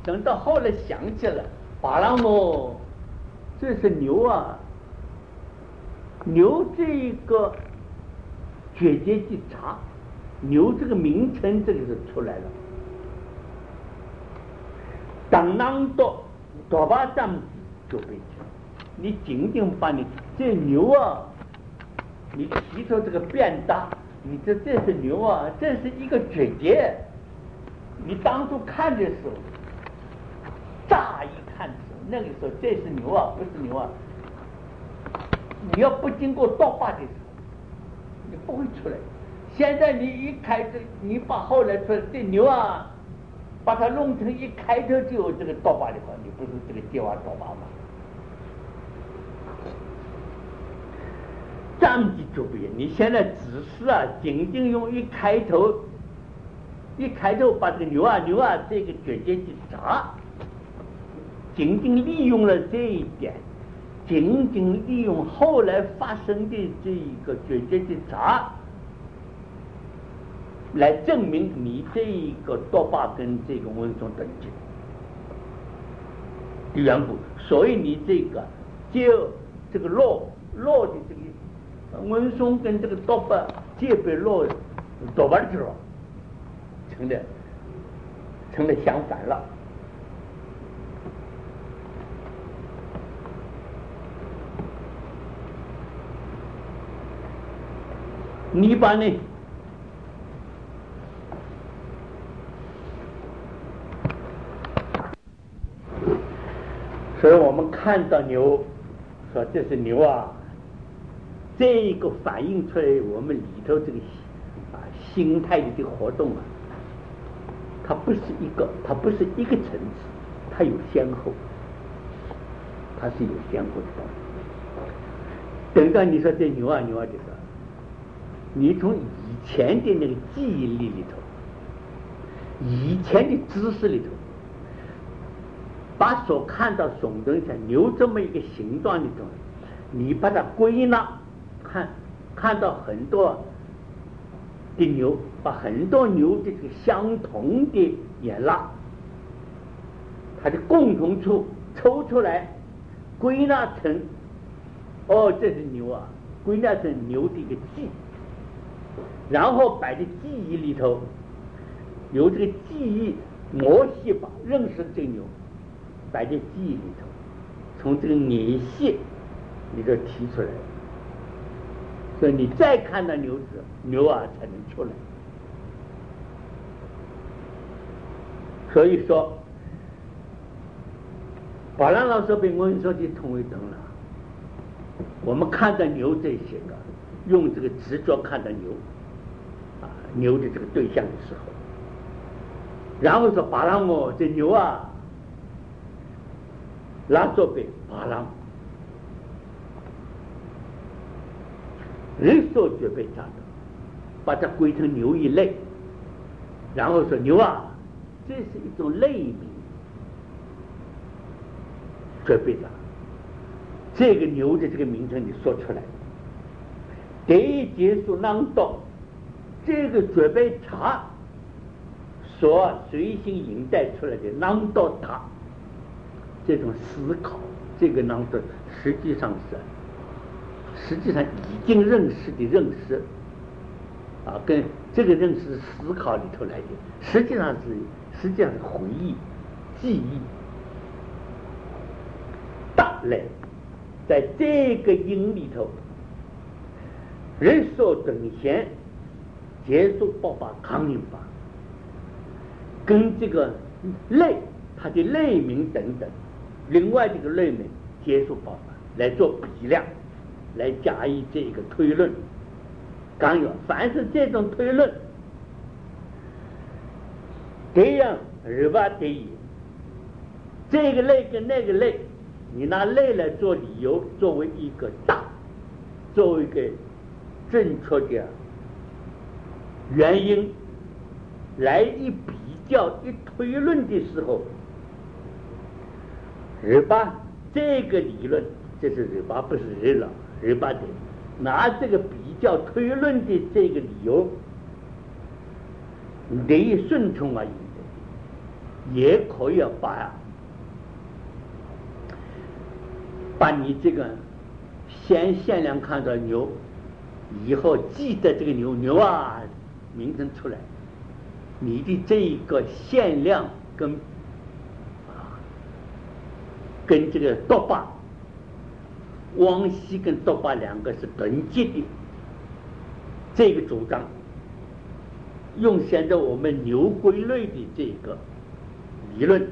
等到后来想起来，巴拉摩，这是牛啊，牛这一个绝节之茶，牛这个名称这个是出来了。当啷多多巴占就被吃，你仅仅把你这牛啊，你提出这个变大，你这是牛啊，这是一个绝节。你当初看的时候，乍一看的时候，那个时候这是牛啊，不是牛啊。你要不经过刀把的时候，你不会出来。现在你一开这，你把后来出来这牛啊，把它弄成一开头就有这个刀把的话，你不是这个接娃刀把吗？占地就不一样。你现在只是啊，仅仅用一开头把这个牛啊这个绝节去砸，仅仅利用了这一点，仅仅利用后来发生的这一个绝节去砸，来证明你这一个多巴跟这个温松等级的缘故。所以你这个就这个落的这个温松跟这个多巴皆被落多巴去了，成了相反了。你把呢？所以我们看到牛，说这是牛啊，这一个反映出来我们里头这个心态的这个活动啊，它不是一个层次，它有先后，它是有先后的。等到你说这牛啊这个，你从以前的那个记忆力里头，以前的知识里头，把所看到耸动像牛这么一个形状里头，你把它归纳，看到很多的牛，把很多牛的这个相同的眼蜡，它的共同处抽出来，归纳成这是牛啊，归纳成牛的一个记，然后摆在记忆里头，由这个记忆模细把认识这个牛摆在记忆里头，从这个联系里头提出来，所以你再看到牛啊才能出来。所以说法兰老师被我们说的同为等了，我们看到牛这些个，用这个直觉看到牛的这个对象的时候，然后说巴拉摩这牛啊，拉作被巴拉摩，人所绝被查的，把它归成牛一类，然后说牛啊，这是一种类名，绝被查，这个牛的这个名称你说出来，得结束囊道，这个绝被查所随行引带出来的囊道塔，这种思考，这个囊道实际上已经认识的认识啊，跟这个认识思考里头来的，实际上是回忆记忆大类，在这个因里头，人所等闲结束爆发抗引法，跟这个类它的类名等等，另外这个类名结束爆发来做比量，来加以这个推论。刚有凡是这种推论，这样日巴得以这个类跟那个类，你拿类来做理由，作为一个大，作为一个正确的原因来一比较一推论的时候，日巴这个理论，这是日巴，不是日了，日巴的拿这个比较推论的这个理由，得顺从而引也可以把你这个限量看到牛，以后记得这个牛啊名称出来，你的这一个限量跟这个多巴汪西跟多巴两个是等级的，这个主张用现在我们牛归类的这个理论，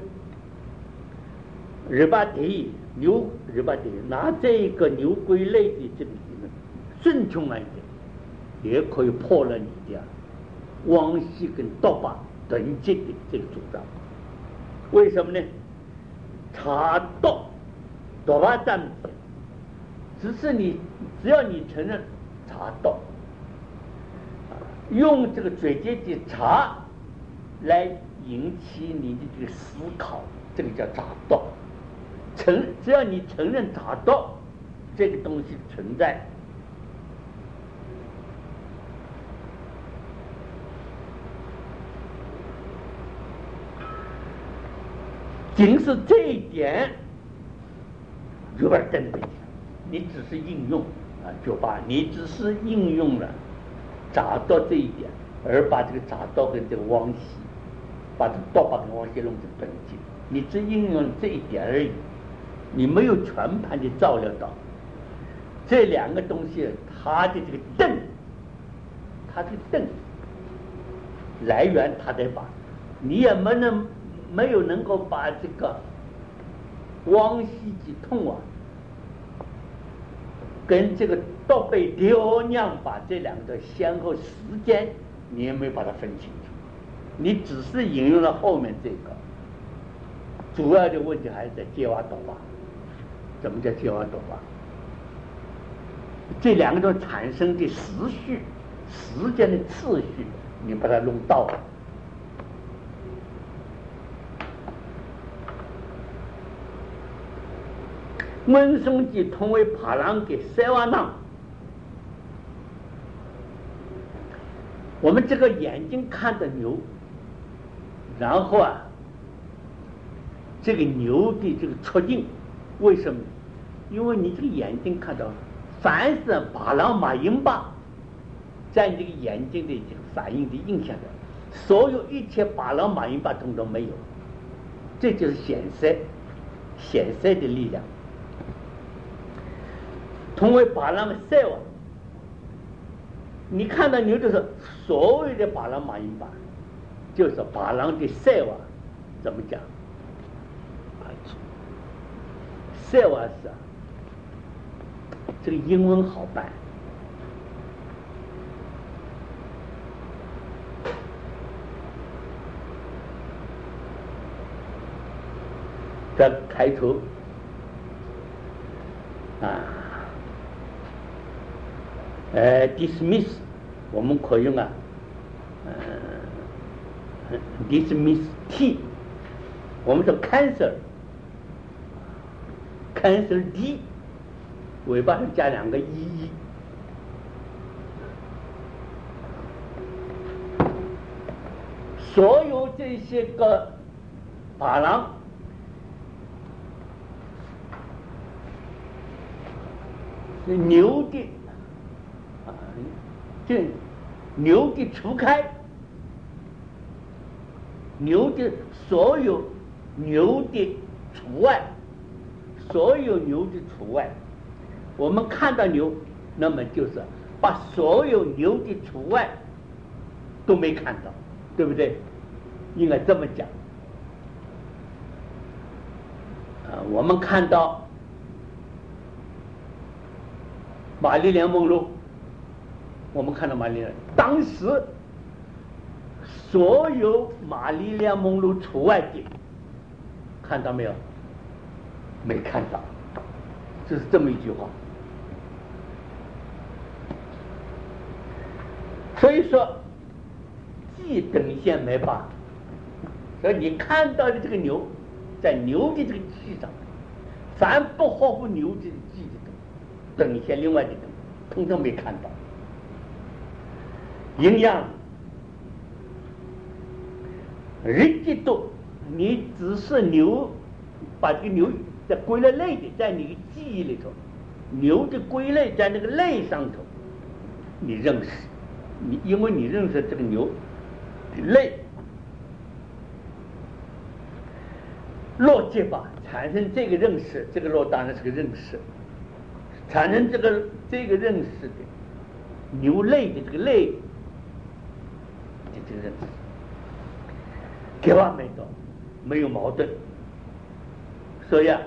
日巴迪拿这个牛归类的这个理论顺从来的，也可以破了你的汪西跟多巴等级的这个主张。为什么呢？查多巴占比，只要你承认查多，用这个嘴接的查来引起你的这个思考，这个叫查多。只要你承认查多这个东西存在，仅是这一点就把登对了，你只是应用你只是应用了查到这一点，而把这个查到跟这个汪西，把这个多巴跟汪西弄成本级，你只应用这一点而已，你没有全盘的照料到这两个东西它的这个灯来源，它得把你也没有能够把这个汪西之痛跟这个多贝雕酿把这两个先后时间你也没有把它分清楚，你只是引用了后面这个，主要的问题还是在揭瓦多巴。怎么叫揭瓦多巴？这两个种产生的时间的次序你把它弄到了。温松基同为帕朗给塞瓦囊，我们这个眼睛看的牛，然后这个牛的这个促进，为什么？因为你这个眼睛看到凡是帕朗马因巴在你这个眼睛的这个反应的影响的，所有一切帕朗马因巴统统没有，这就是显色的力量。同为巴朗塞瓦，你看到牛的时候，所有的巴朗马因巴就是巴朗的塞瓦，怎么讲？塞瓦是这个英文好办，在开头dismiss 我们可以用dismiss t， 我们说 cancel d， 尾巴上加两个一，所有这些个巴郎牛的这牛的除开，牛的所有牛的除外，所有牛的除外，我们看到牛，那么就是把所有牛的除外都没看到，对不对？应该这么讲。我们看到玛丽莲梦露，我们看到玛丽莲，当时所有玛丽莲梦露除外的，看到没有？没看到，这是这么一句话。所以说既等线没把，所以你看到的这个牛，在牛的这个记上，凡不合乎牛的记的等线另外的等，通通没看到。营养日记多你只是牛，把这个牛在归了类的，在你的记忆里头，牛的归类在那个类上头，你认识，因为你认识这个牛的类，落结巴产生这个认识，这个落当然是个认识，产生这个认识的牛类的这个类的这个认识，给完没到，没有矛盾。所以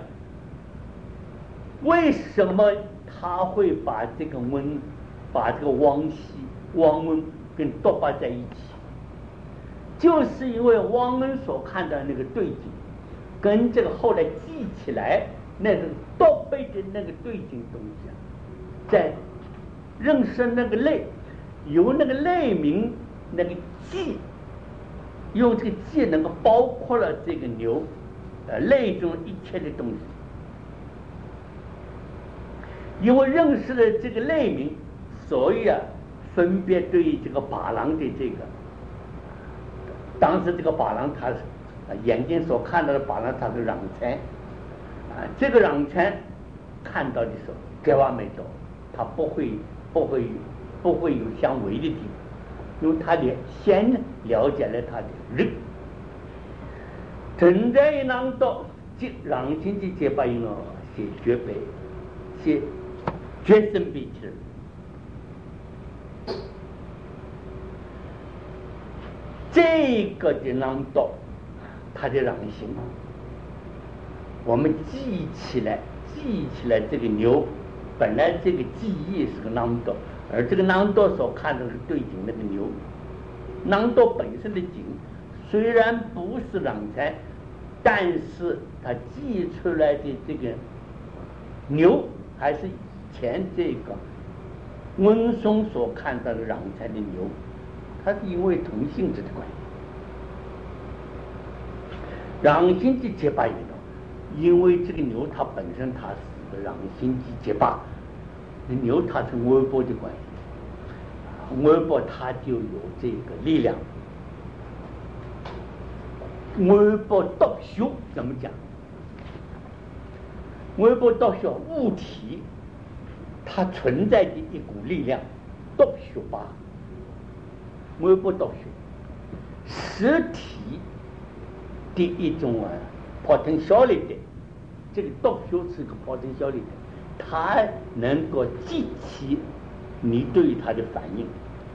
为什么他会把这个汪温跟多巴在一起？就是因为汪恩所看到那个对景，跟这个后来记起来那个多贝的那个对景东西在认识那个类，由那个类名那个记，用这个记能够包括了这个牛类中一切的东西。因为认识了这个类名，所以分别对这个巴郎的这个，当时这个巴郎他是眼睛所看到的巴郎，他是壤参这个壤参看到的时候，格瓦美多他不会有相违的地方，因为他先了解了他的人。正在一囊到即壤心的结巴音写绝背写决生必至，这个的囊到他的壤心，我们记起来这个牛，本来这个记忆是个囊到，而这个囊到所看的是对景那个牛，囊到本身的景虽然不是壤参，但是他记出来的这个牛还是前这个温松所看到的壤参的牛，它是因为同性质的关系。壤心的结巴运动，因为这个牛它本身它是个壤心的结巴，牛它是微波的关系，微波它就有这个力量。微波导修怎么讲？微波导修物体它存在的一股力量，导修吧。微波导修实体的一种potentiality，这个导修是个potentiality，它能够激起你对它的反应，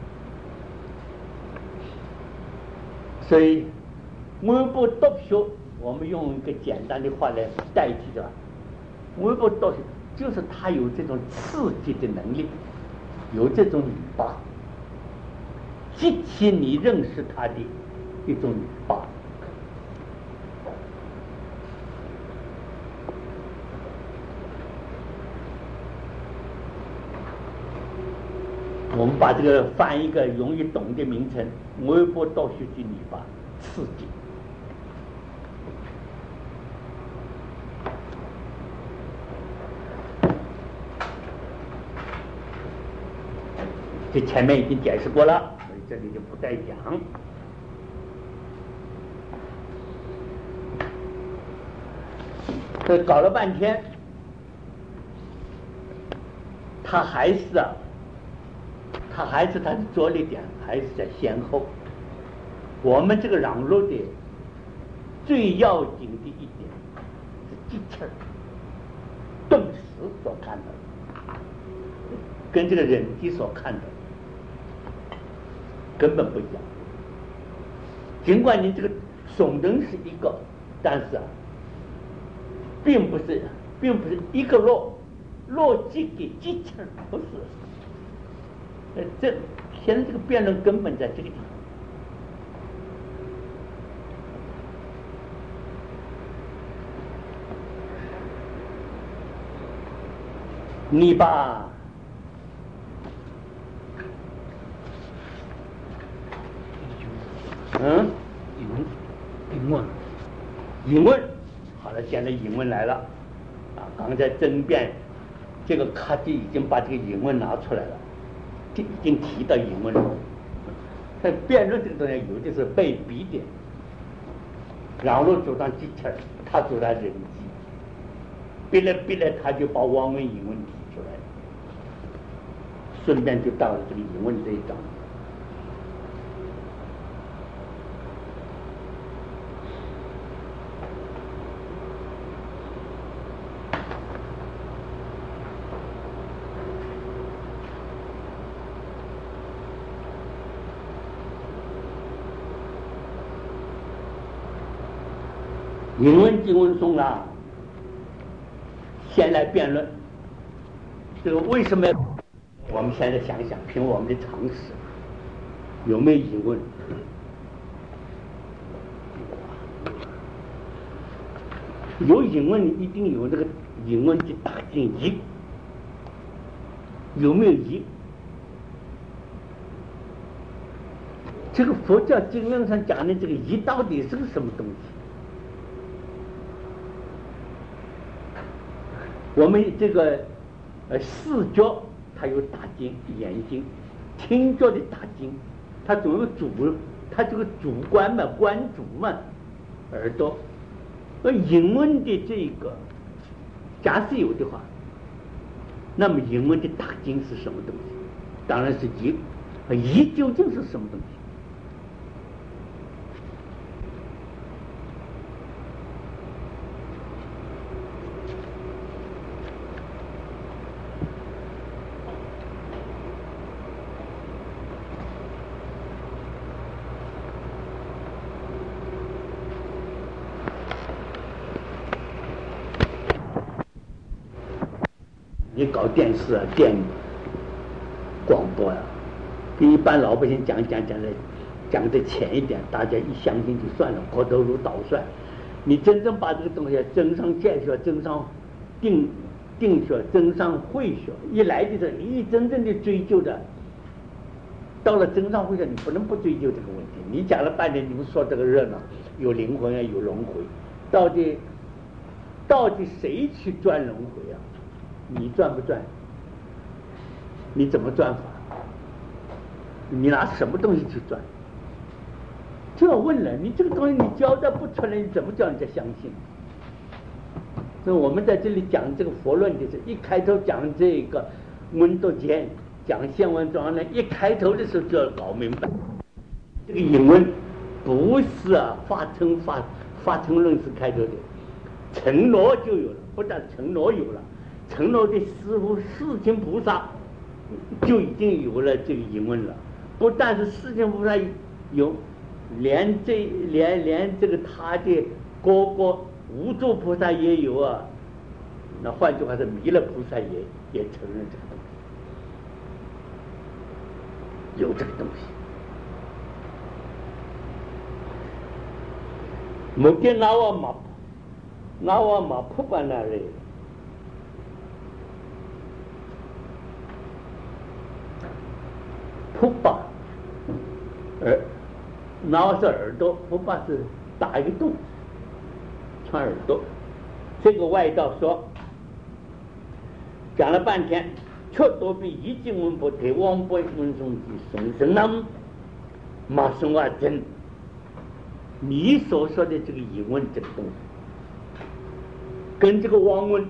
所以微波导修，我们用一个简单的话来代替的，微波导修就是它有这种刺激的能力，有这种语法，激起你认识它的一种语法。我们把这个翻一个容易懂的名称，微波导修的语法，刺激。这前面已经解释过了，所以这里就不再讲。这搞了半天，他还是他的着力点还是在先后。我们这个壤路的最要紧的一点是机器儿顿时所看到的，跟这个人体所看到的根本不一样。尽管你这个耸灯是一个，但是并不是一个落机给机器儿，不是。这现在这个辩论根本在这个地方。你把引问，好了，现在引问来了刚才争辩这个卡蒂已经把这个引问拿出来了，已经提到引问了。在辩论这个东西，有的是被逼的， 然后走上机器，他走上人机，逼来他就把王文引文提出来了，顺便就到了这个引文这一章。引文经文中啊，先来辩论这个为什么？我们现在想想，凭我们的常识，有没有引文？有引文，一定有这个引文的大经义，有没有义？这个佛教经论上讲的这个义到底是个什么东西？我们这个视觉它有大经眼睛，听觉的大经它总有它这个主观嘛，观主嘛，耳朵。而引文的这个假设有的话，那么引文的大经是什么东西？当然是义。义究竟是什么东西？你搞电视啊、电广播啊，跟一般老百姓讲的浅一点，大家一相信就算了，抛头颅捣蒜。你真正把这个东西增上建学、增上定学、增上慧学，一来的时候，你真正的追究的，到了增上慧学，你不能不追究这个问题。你讲了半天，你们说这个热闹，有灵魂啊，有轮回，到底谁去转轮回啊？你转不转？你怎么转法？你拿什么东西去转？就要问了，你这个东西你交代不出来，你怎么叫人家相信？所以我们在这里讲这个佛论的时候，一开头讲这个温度间，讲现文庄呢，一开头的时候就要搞明白，这个引文不是发称论是开头的，承诺就有了，不但承诺有了。承诺的师父世亲菩萨就已经有了这个引文了，不但是世亲菩萨有，连这个他的哥哥无著菩萨也有啊。那换句话说，弥勒菩萨也承认这个东西，有这个东西。目的拿我马扑把那里。扑把挠是耳朵，扑把是打一个洞，穿耳朵。这个外道说，讲了半天，却都比一经文不提，王本文中的son生nam马生啊真。你所说的这个引文这个东西，跟这个王文，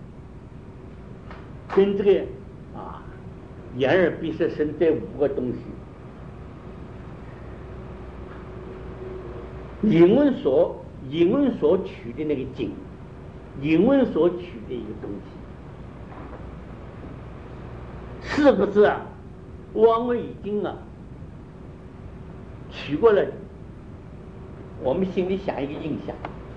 跟这个眼耳鼻舌身这5个东西，引文所取的那个经，引文所取的一个东西，是不是王文已经取过了？我们心里想一个印象，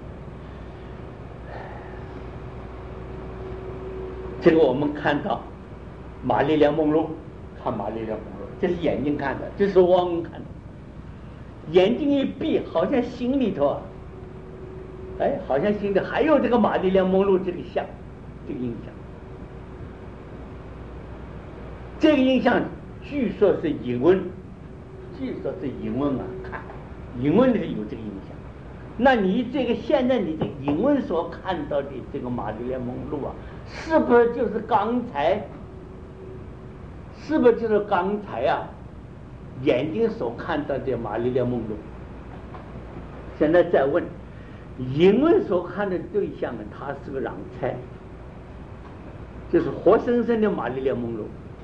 这个我们看到玛丽莲梦露，看玛丽莲梦露，这是眼睛看的，这是王文看的。眼睛一闭，好像心里头好像心里还有这个玛丽莲梦露这个像，这个印象。这个印象据说是引文，看引文里有这个印象。那你这个现在你的引文所看到的这个玛丽莲梦露是不是就是刚才？眼睛所看到的玛丽莲梦露？现在再问， 英文所看的对象呢，它是个让猜，就是活生生的玛丽莲梦露。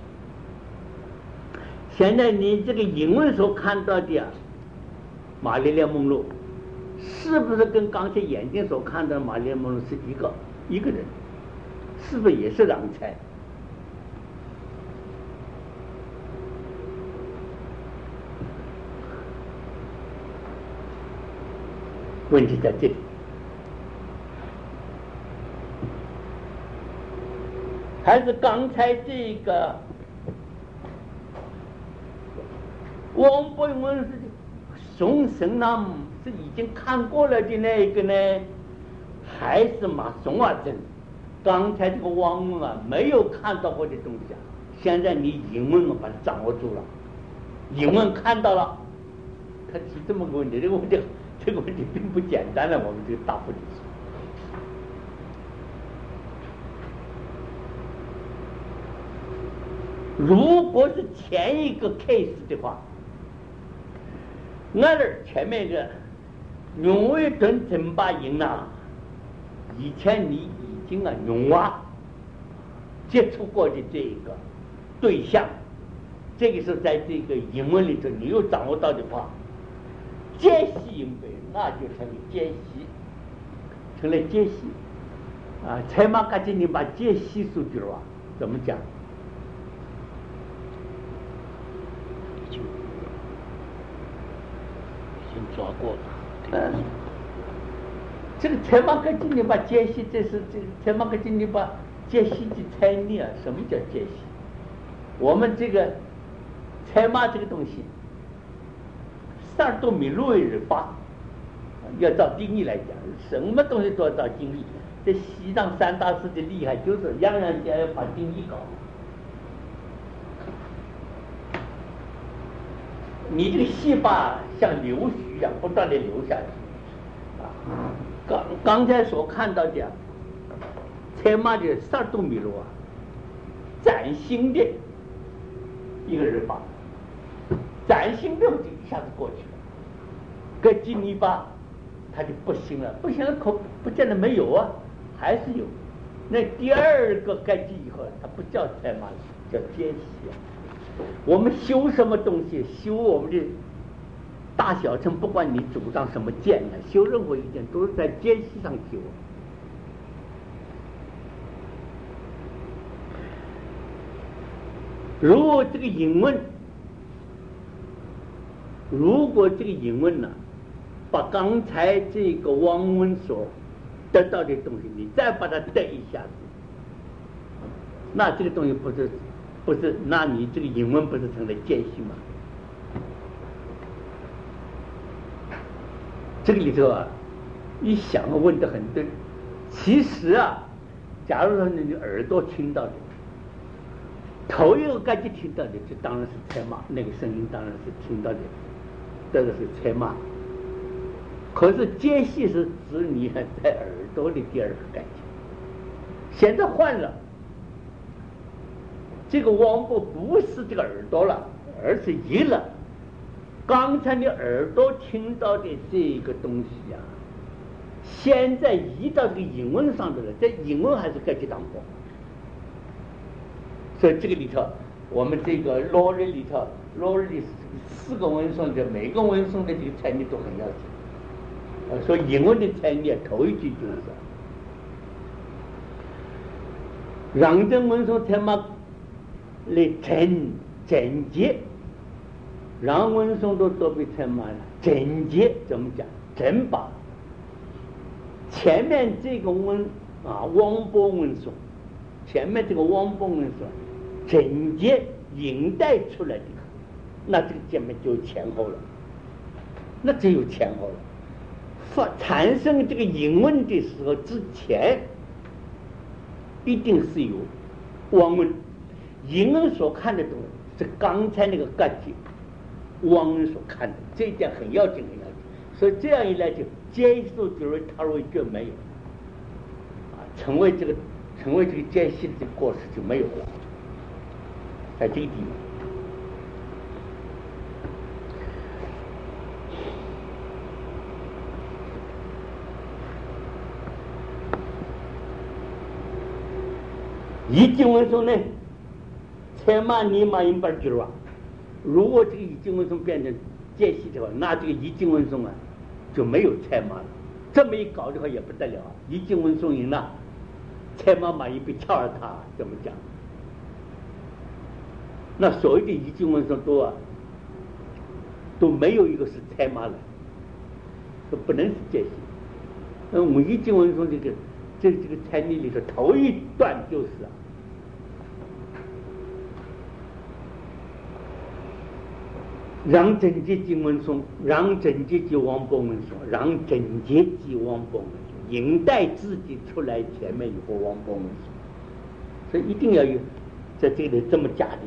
现在你这个英文所看到的玛丽莲梦露，是不是跟刚才眼睛所看到的玛丽莲梦露是一个人？是不是也是让猜？问题在这里。还是刚才这个王伯文是宋神nam是已经看过了的那个呢，还是马宋啊真？刚才这个王文啊没有看到过的东西啊，现在你英文嘛把它掌握住了，英文看到了，它是这么个问题。这个问题并不简单了，我们这个答复的是。如果是前一个 case 的话，俺这前面的用为顿真把赢了，以前你已经用接触过的这个对象，这个是在这个英文里头你又掌握到的话，解析英文那就成了解析，成了解析啊！才嘛赶紧你把解析出去了，怎么讲？抓过了，这个才嘛个今天把解析，这是这个才嘛个今天把解析的猜疑啊？什么叫解析？我们这个才嘛这个东西，12米路为日发，要照定义来讲，什么东西都要照定义。这西藏三大师的厉害，就是样样皆要把定义搞。你这个细胞像流水一样不断的流下去啊！刚才所看到的才嘛的12米路啊，崭新的一个日发，崭新的就一下子过去了。跟基尼巴它就不行了，不行了可不见得没有啊，还是有。那第二个盖基以后，它不叫才嘛，叫间隙。我们修什么东西，修我们的大小乘，不管你主张什么剑呢，修任何一件都是在间隙上修。如果这个英文呢，把刚才这个王文所得到的东西，你再把它对一下子，那这个东西不是，那你这个英文不是成了间隙吗？这个里头啊，一想问得很对。其实啊，假如说你耳朵听到的，头一个感觉听到的，这当然是才嘛，那个声音当然是听到的，这个是才嘛。可是间隙是指你在耳朵的第二个感觉。现在换了。这个王国不是这个耳朵了，而是移了。刚才你耳朵听到的这个东西啊，现在移到这个英文上头了，在英文还是该去当过。所以这个里头，我们这个罗日里头，罗日的4个文颂的，每个文颂的这个猜疑都很要紧。所以英文的猜疑头一句就是让真文颂猜嘛。来整洁，让文松都被称嘛了。整洁怎么讲？整把前面这个王波文松，前面这个王波文松，整洁引带出来的，那这个前面就有前后了。那只有前后了。产生这个英文的时候之前，一定是有王文。英文所看的东西是刚才那个感觉，王文所看的，这一点很要紧很要紧。所以这样一来就接受就是踏入就没有成为这个间隙的过失就没有了，在这个地方。 一经文松呢，才马你马应把句啊。如果这个一经文松变成间隙的话，那这个一经文松啊就没有才马了。这么一搞的话也不得了啊！一经文松赢了，才马马应被翘了他，怎么讲？那所谓的一经文松都没有一个是才马了，都不能是间隙。我们一经文松这个才理里头头一段就是让整洁经文松，让整洁及王波文松，让整洁及王波文松，引带自己出来前面有个王波文松，所以一定要有在这里这么加的。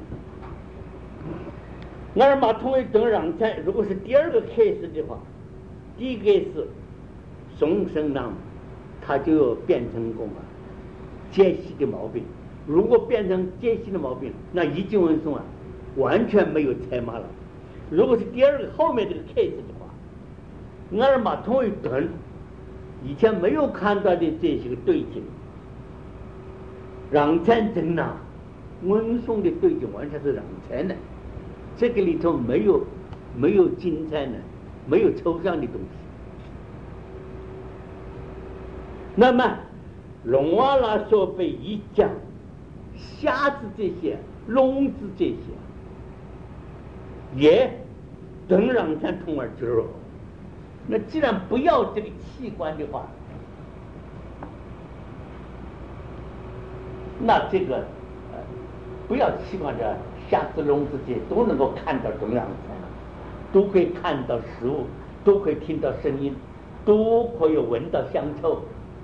那马同为等让菜，如果是第二个开始的话，第一个是松生让，它就要变成个间隙的毛病。如果变成间隙的毛病，那一经文松啊完全没有才马了。如果是第二个后面这个开始的话，那马同为等以前没有看到的这些个对境，让菜真呐，文松的对境完全是让菜呢。这个里头没有精彩呢，没有抽象的东西。那么龙瓦拉所被一讲瞎子这些聋子这些也等让才通而知肉。那既然不要这个器官的话，那这个不要器官的瞎子聋子这些都能够看到等让才，都可以看到食物，都可以听到声音，都可以闻到香臭，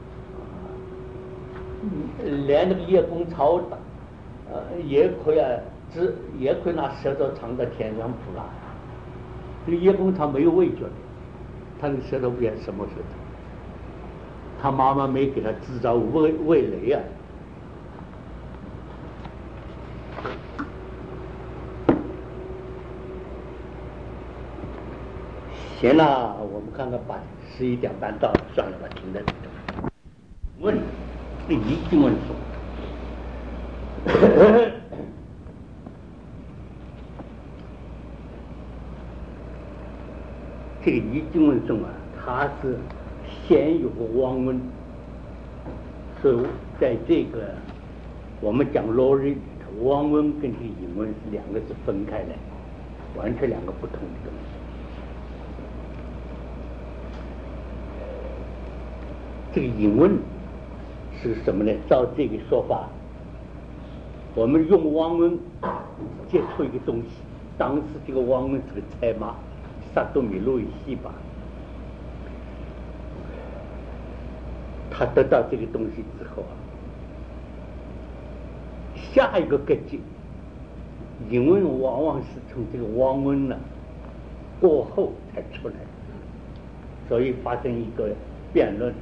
连那个叶公草也可以拿舌头尝到天上扑啦。这个叶公草没有味觉的，他的舌头不也什么舌头？他妈妈没给他制造味蕾啊。行了，我们看看把11点半到了，算了吧，停在这里。问，一经文说，这个一经文中啊，它是先有个王文，所以在这个我们讲罗日里头，王文跟这个引文是两个是分开来，完全两个不同的东西。这个引文是什么呢？照这个说法，我们用王文接触一个东西，当时这个王文是个菜马，萨多米路易西巴，他得到这个东西之后啊，下一个格局，引文往往是从这个王文呢过后才出来，所以发生一个辩论。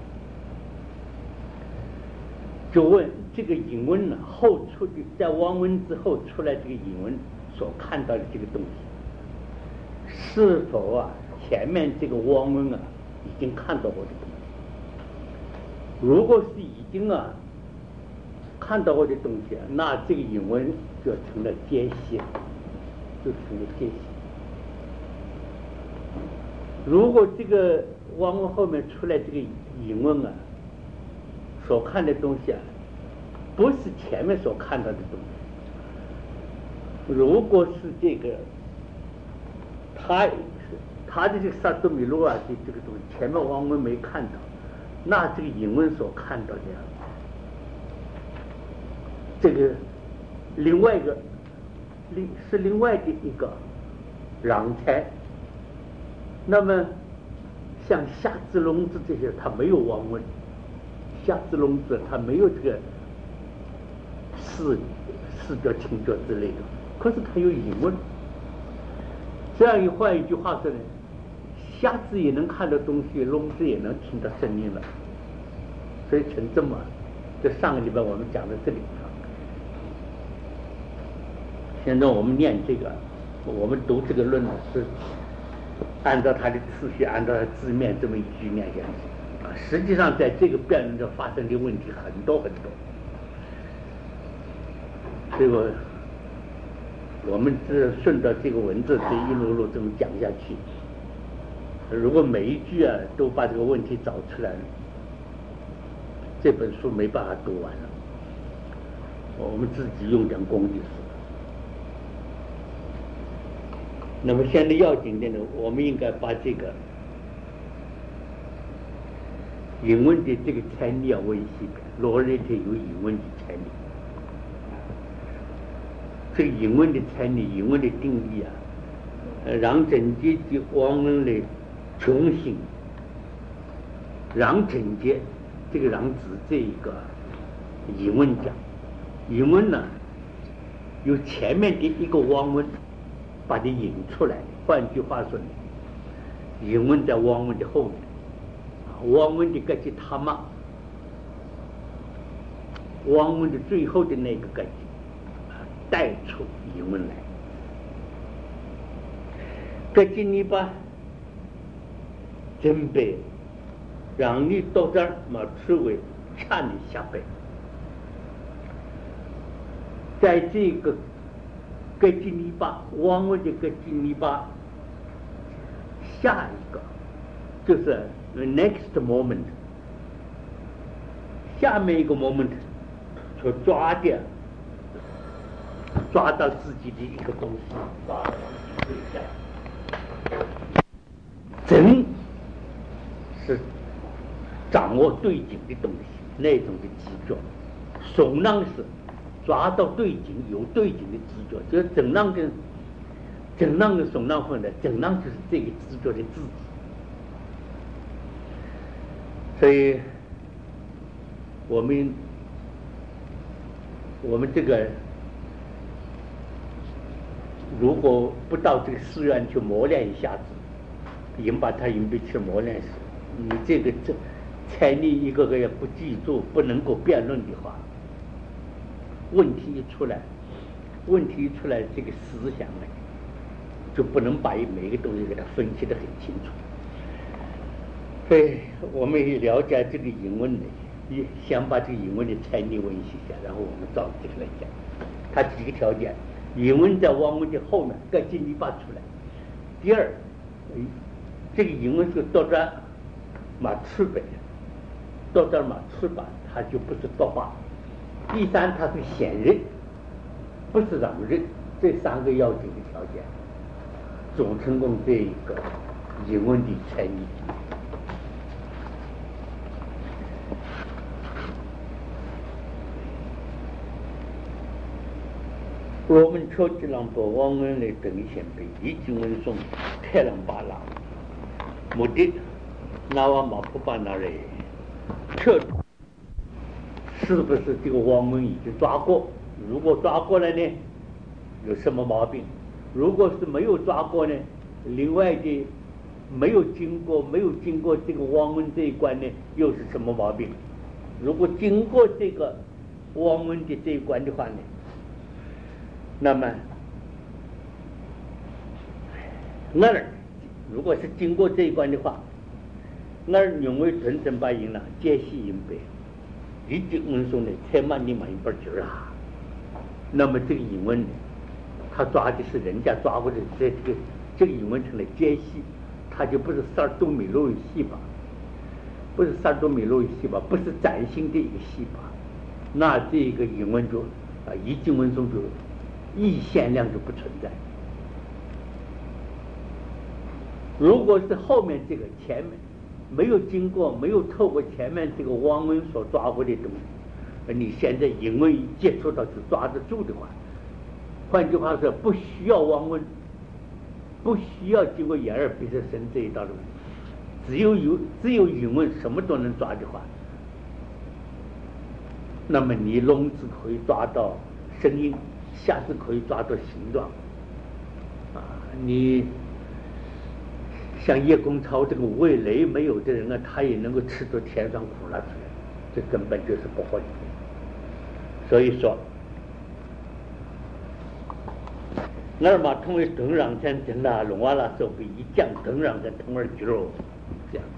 就问这个引文呢，后出的在王文之后出来这个引文所看到的这个东西，是否啊前面这个王文啊已经看到过的东西？如果是已经啊看到过的东西，那这个引文就成了间隙，就成了间隙。如果这个王文后面出来这个引文啊，所看的东西啊，不是前面所看到的东西。如果是这个，他的这个萨多米罗啊的这个东西，前面王文没看到，那这个引文所看到的，这个另外的一个让才。那么像瞎子聋子这些，他没有王文。瞎子聋子他没有这个视觉听觉之类的，可是他有引文。这样换一句话说呢，瞎子也能看到东西，聋子也能听到声音了，所以成这么。这上个礼拜我们讲的这里，现在我们念这个，我们读这个论呢是按照它的次序，按照它字面这么一句念下去。实际上在这个辩论中发生的问题很多很多。 所以我们是顺着这个文字就一路路这么讲下去。如果每一句都把这个问题找出来了，这本书没办法读完了。我们自己用点功就是了。那么现在要紧的呢，我们应该把这个英文的这个参理温习一遍。罗列的有英文的参理，这个英文的参理，英文的定义让整洁的王文的重新让整洁，这个让指这一个英文讲，英文呢有前面的一个王文把它引出来，换句话说呢，英文在王文的后面，王文的格局他妈，王文的最后的那个格局带出英文来。格局你把准备让你到这儿嘛，出为看你下辈，在这个格局你把王文的格局你把下一个就是 the next moment， 下面一个 moment 就抓到自己的一个东西，抓到对象。真是掌握对景的东西，那种的直觉。手浪是抓到对景，有对景的直觉，就是整浪跟手浪分的，整浪就是这个直觉的自己。所以我们这个如果不到这个寺院去磨练一下子，把它硬币去磨练死，你这个才你一个个也不记住，不能够辩论的话，问题一出来，这个思想呢就不能把每一个东西给它分析得很清楚。所以我们也了解这个英文呢，也想把这个英文的才理温习一下，然后我们照这个来讲。它几个条件：英文在王文的后面各进一把出来；第二，这个英文就到这儿嘛出版，到这儿嘛出版，它就不是多话；第三，它是显认，不是让认。这三个要紧的条件组成功这一个英文的才理。我们超级浪把王文来等于先辈，已经文送太郎巴郎，目的那我马不把那来，这是不是这个王文已经抓过？如果抓过了呢，有什么毛病？如果是没有抓过呢，另外的没有经过这个王文这一关呢，又是什么毛病？如果经过这个王文的这一关的话呢，那么如果是经过这一关的话，认为纯正把赢了，接系赢北，一定文送呢，才慢你满一半劲儿啊。那么这个英文呢，他抓的是人家抓过的这个英文成了接系，他就不是萨尔多米洛语细胞，不是崭新的一个细胞，那这个英文就一经文中就意限量就不存在。如果是后面这个前面没有透过前面这个王文所抓过的东西，你现在英文一接触到就抓得住的话，换句话说，不需要王文，不需要经过眼耳鼻舌身这一道路，只有英文什么都能抓的话，那么你聋子可以抓到声音，瞎子可以抓到形状你像叶公超这个味蕾没有的人他也能够吃出甜酸苦辣出来，这根本就是不合理的。所以说嘛通为等让天真啦龙瓦拉手臂一降等让的通而居肉，这样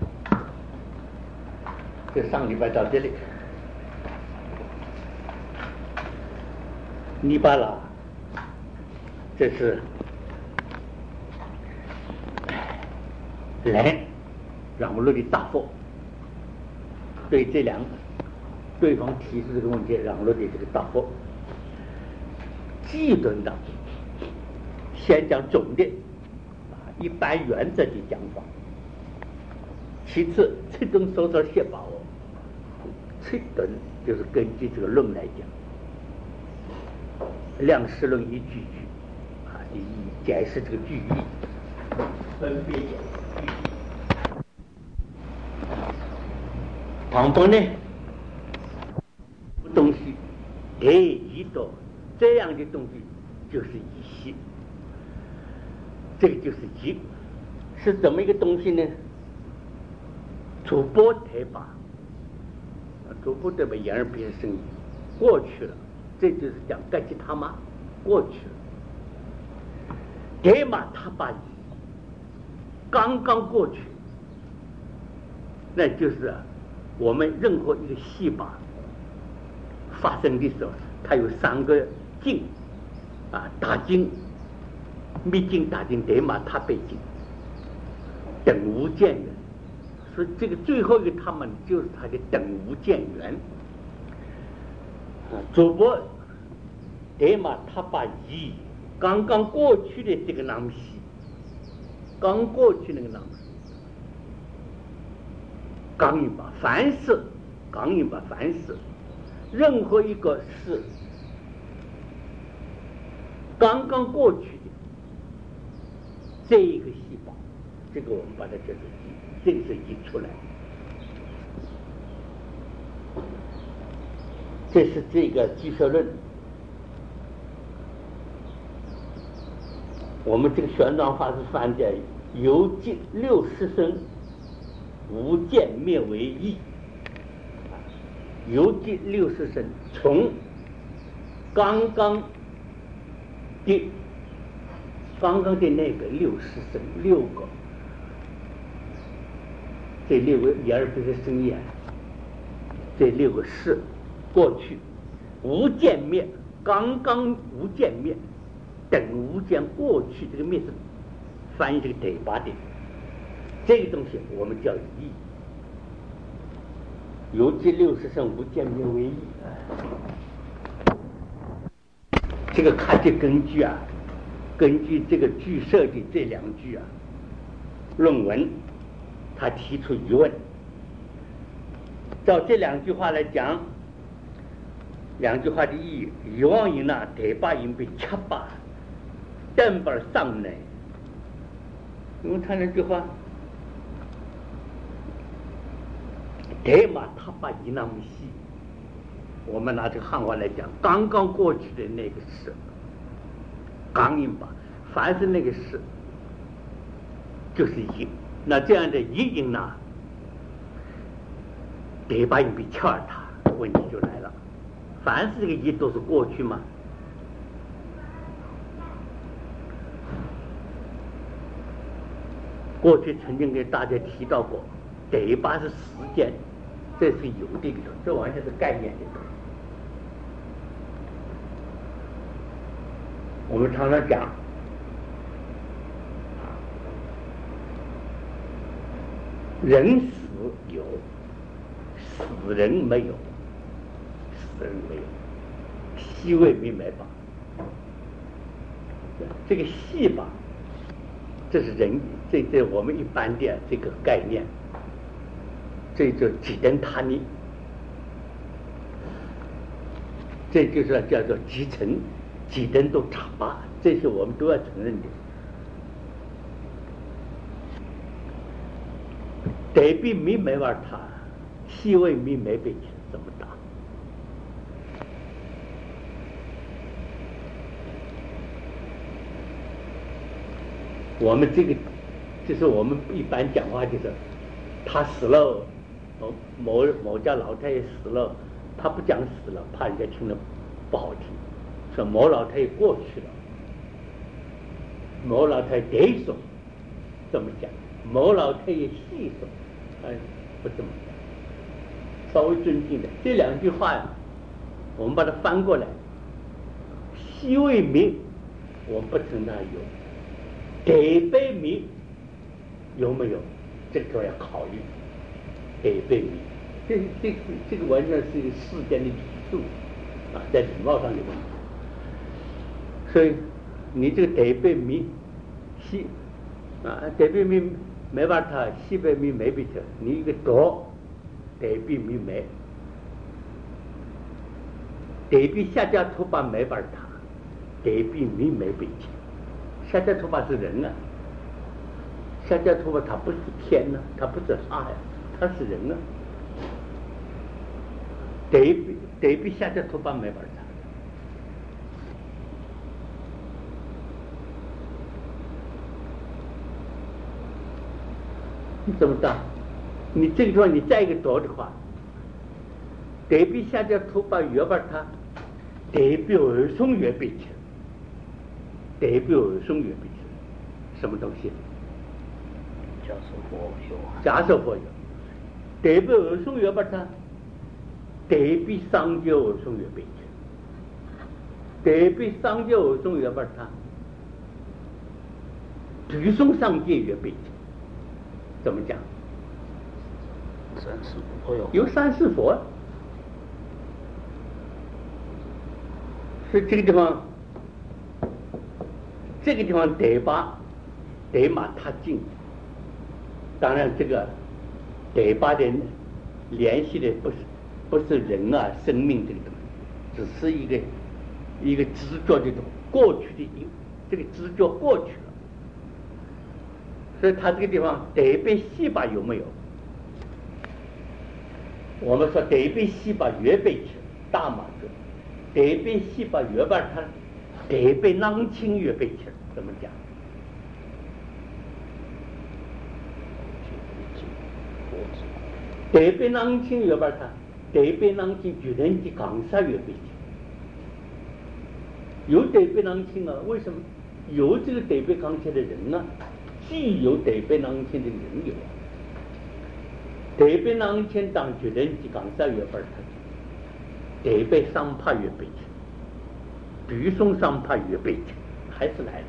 这上礼拜到这里。 尼巴拉，这是人让路的答复。对这两个对方提出这个问题，让路的这个答复，基本的先讲总的一般原则的讲法，其次这种说说写把握，这顿就是根据这个论来讲，量式论一句句以解释这个句意，分别解释句意。旁边呢，东西一到这样的东西就是一系，这个就是一，是怎么一个东西呢？主播台把，主播台把言而别生意过去了，这就是讲盖吉他妈过去了。台马他把刚刚过去，那就是我们任何一个戏把发生的时候，它有三个境大境、密境、大境、台马他北境等无间缘，所以这个最后一个他们就是它的等无间缘。主播台马他把一刚刚过去的这个南西，刚过去那个南西，刚一把凡事，刚一把凡事，任何一个是刚刚过去的这一个细胞，这个我们把它叫做一，这个是一出来，这是这个居舍论。我们这个玄奘法师翻的由尽60生无间灭为一，由尽60生从刚刚的那个60生6个，这6个也而不是生业，这6个事过去无间灭，刚刚无间灭，等无间过去，这个灭是翻译这个对吧的，这个东西我们叫义。由尽60生无间灭为义，这个看这根据根据这个句设的这2句论文，他提出疑问。照这2句话来讲，2句话的意义，遗忘因台把因被掐把等本上来，因为他那句话台马他把一那么细，我们拿这个汉话来讲，刚刚过去的那个事，刚因吧，凡是那个事就是一，那这样的一因台把因被掐它，问题就来了，凡是这个一都是过去吗？过去曾经给大家提到过，台把是时间，这是有的里头，这完全是概念里头。我们常常讲，人死有，死人没有，死人没有，细微明白吧？这个细吧，这是人，这我们一般的这个概念，这就几等他尼，这就是叫做集成，几等都差吧，这是我们都要承认的。对比没玩他，细微没被这么大。我们这个就是我们一般讲话，就是他死了，某家老太爷死了，他不讲死了，怕人家听了不好听，说某老太爷过去了，某老太爷得说这么讲，某老太爷细说，不这么讲，稍微尊敬的这2句话我们把它翻过来， 西为密，我不承认有。得被密有没有？这个要考虑。得被密，这个完全是一个事件的体数啊，在礼貌上的问题。所以你这个得被密西啊，得被密没办法，西被密没必要，你一个多得被密没。得比下家图巴没法他，得比你没被钱。下家图巴是人啊，下家图巴他不是天呢、他不是啥呀，他是人啊。得比下家图巴没法他。你怎么打？你这个地方你再一个多的话，得比下家图巴越把他。得比二松越被钱，得比二松越被钱，什么东西？ 假手佛有， 假手佛有，得比二松越把它，得比上界二松越被钱，得比上界二松越把它，对松上界越被钱，怎么讲？ 三世佛有三世佛。所以这个地方得巴得马他进，当然这个得巴的联系的不是人啊生命这个东西，只是一个知觉的东西，过去的这个知觉过去了，所以他这个地方得被细巴有没有？我们说得被细巴越被去大马子。得被细胞越把它，得被囊清越被吃，怎么讲？得被囊清越把它，得被囊清巨人的港杀越被吃。有得被囊清啊？为什么有这个得被港清的人呢？既有得被囊清的人有啊，得被囊清当巨人的港杀越把它。得被伤怕越被钱，比送伤怕越被钱，还是来了。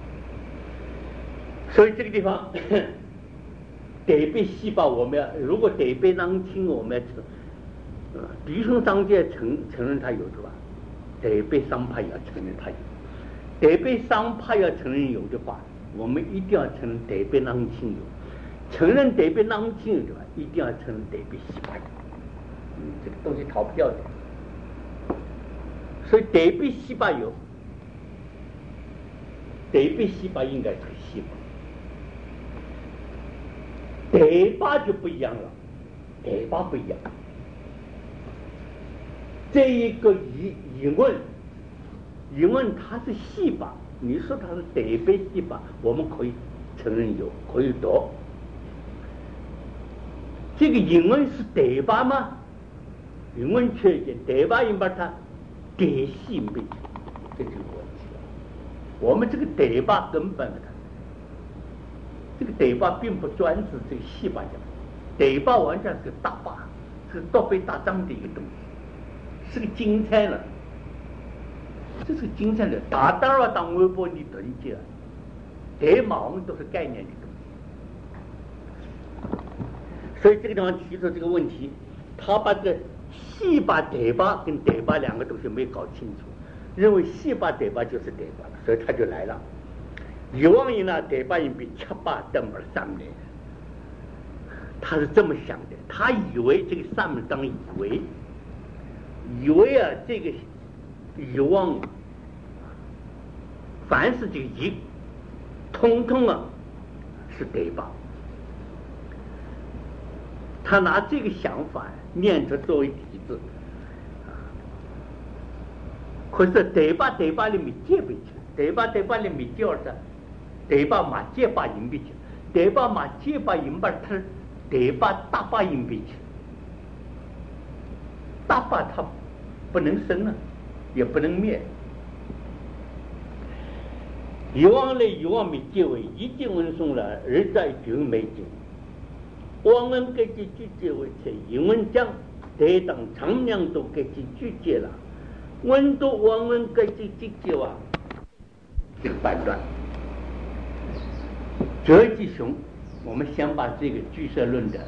所以这个地方得被细胞，我们要如果得被囊清，我们要比送伤界承认他有的话，得被伤怕也要承认他有，得被伤怕要承认有的话，我们一定要承认得被囊清有，承认得被囊清有的话，一定要承认得被细胞有，这个东西逃不掉的。所以得被细胞有，得被细胞应该是细胞，得巴就不一样了，得巴不一样。这一个疑问它是细胞，你说它是得被细胞，我们可以承认有，可以得。这个疑问是得巴吗？疑问确认得巴应把它。得细没，这就是问题了。我们这个得巴根本的，这个得巴并不专指这个细胞讲，得巴完全是个大巴，是多倍大张的一个东西，是个精彩了。这是个精彩的，大当然当微波的顿结，得马我们都是概念的东西。所以这个地方提出这个问题，他把这细胞得巴跟得巴两个东西没搞清楚，认为细胞得巴就是得巴了，所以他就来了。以往人呢，得巴人比七巴登不上来，他是这么想的，他以为这个上面当以为啊，这个以往凡是这个一，通通啊是得巴。他拿这个想法念出作为底子，可是得巴里面接不起，得巴里面接着，得巴马接巴引不起，得巴马接巴引把他得巴大巴引不起，大巴它不能生啊，也不能灭。以往没结为一经文送了，而在就没经。我们给这拒绝为这英文讲，得当长娘都给这拒绝了， 温度王文跟这结构啊，这个判断。折吉雄，我们先把这个俱舍论的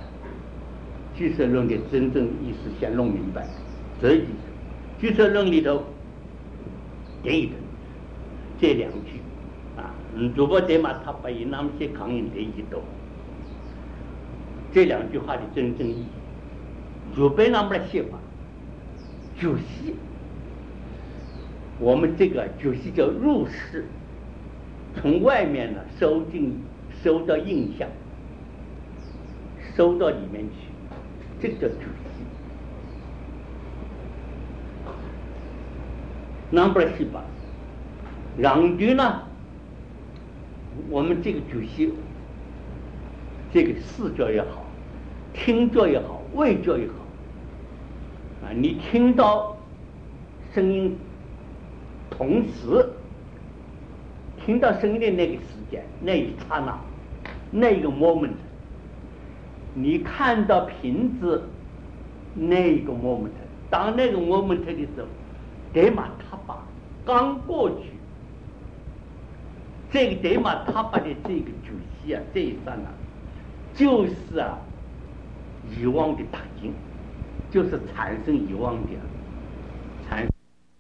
真正意思先弄明白。折吉雄，俱舍论里头定义的这两句啊，如果得嘛，他把以那么些抗引的一斗，这两句话的真正意义，如被那么的写法，就是我们这个就是叫入世，从外面呢收到印象，收到里面去，这个叫主席。那不是吧？让对呢，我们这个主席，这个视觉也好，听觉也好，味觉也好，啊，你听到声音，同时听到声音的那个时间，那一刹那，那个 moment， 你看到瓶子那个 moment， 当那个 moment 的时候，得马他把刚过去，这个得马他把的这个主席啊，这一刹那，就是啊遗忘的打击，就是产生遗忘的产生。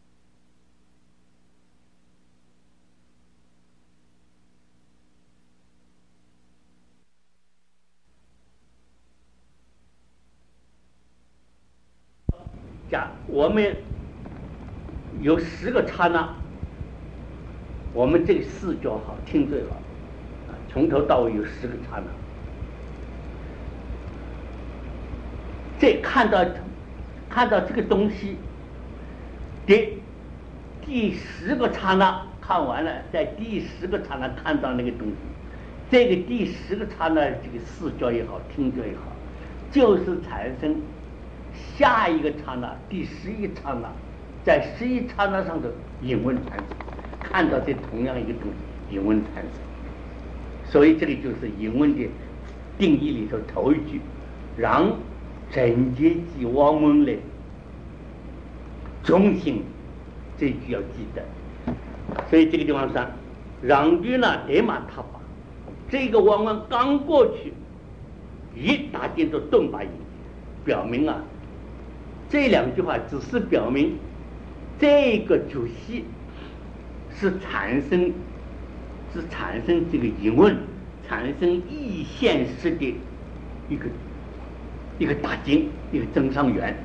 我们有10个刹那，我们这个视觉好，听觉好，从头到尾有10个刹那。这看到这个东西的第10个刹那看完了，在第10个刹那看到那个东西，这个第10个刹那这个视觉也好，听觉也好，就是产生下一个刹那，第11刹那，在11刹那上的引文产生，看到这同样一个东西，引文产生。所以这里就是引文的定义里头头一句，让整洁及王文类中心，这句要记得。所以这个地方上，让律呢得马他把这个王文刚过去，一打进到顿把音，表明啊。这2句话只是表明这个主席是产生这个疑问，产生意现实的一个大经，一个增上缘。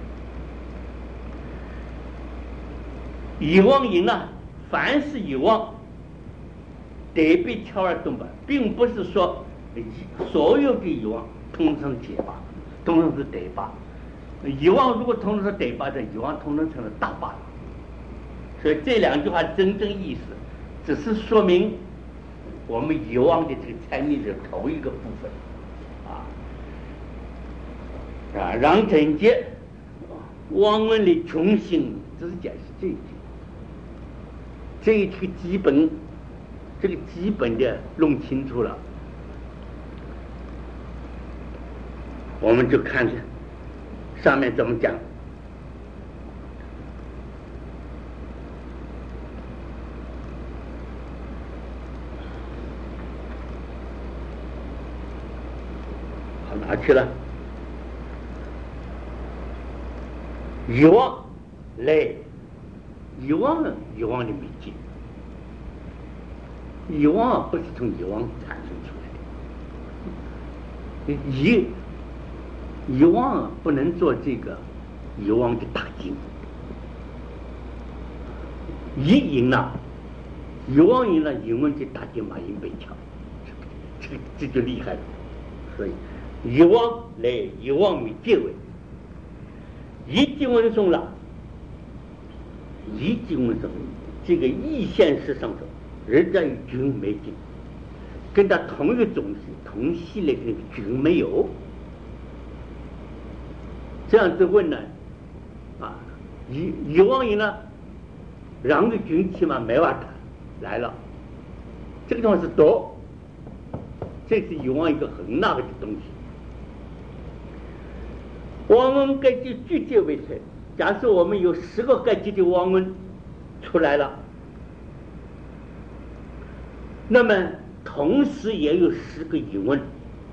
遗忘音呢，凡是遗忘得被挑而动吧，并不是说所有的遗忘通称解法，通称是得法。遗忘如果通称是得法的，遗忘通称成了大法了。所以这2句话真正意思，只是说明我们遗忘的这个参与的头一个部分，让整洁王文的中心，只是解释这一句，这个基本的弄清楚了，我们就看看上面怎么讲。好，哪去了？遗忘类，遗忘的媒介，遗忘不是从遗忘产生出来的，遗忘不能做这个遗忘的大经。遗音呢，遗忘音呢，英文的大经马音被敲，这就厉害了。所以遗忘类，遗忘为结尾。一经文中了，一经文中这个意现实上头，人家有均没经，跟他同一个种系同系列的均没有。这样子问呢，遗忘音呢，让个均起码没法谈来了，这个地方是多，这是遗忘一个很那个的东西。我们根据句节为称， 假设我们有10个格局的王文出来了，那么同时也有10个引文，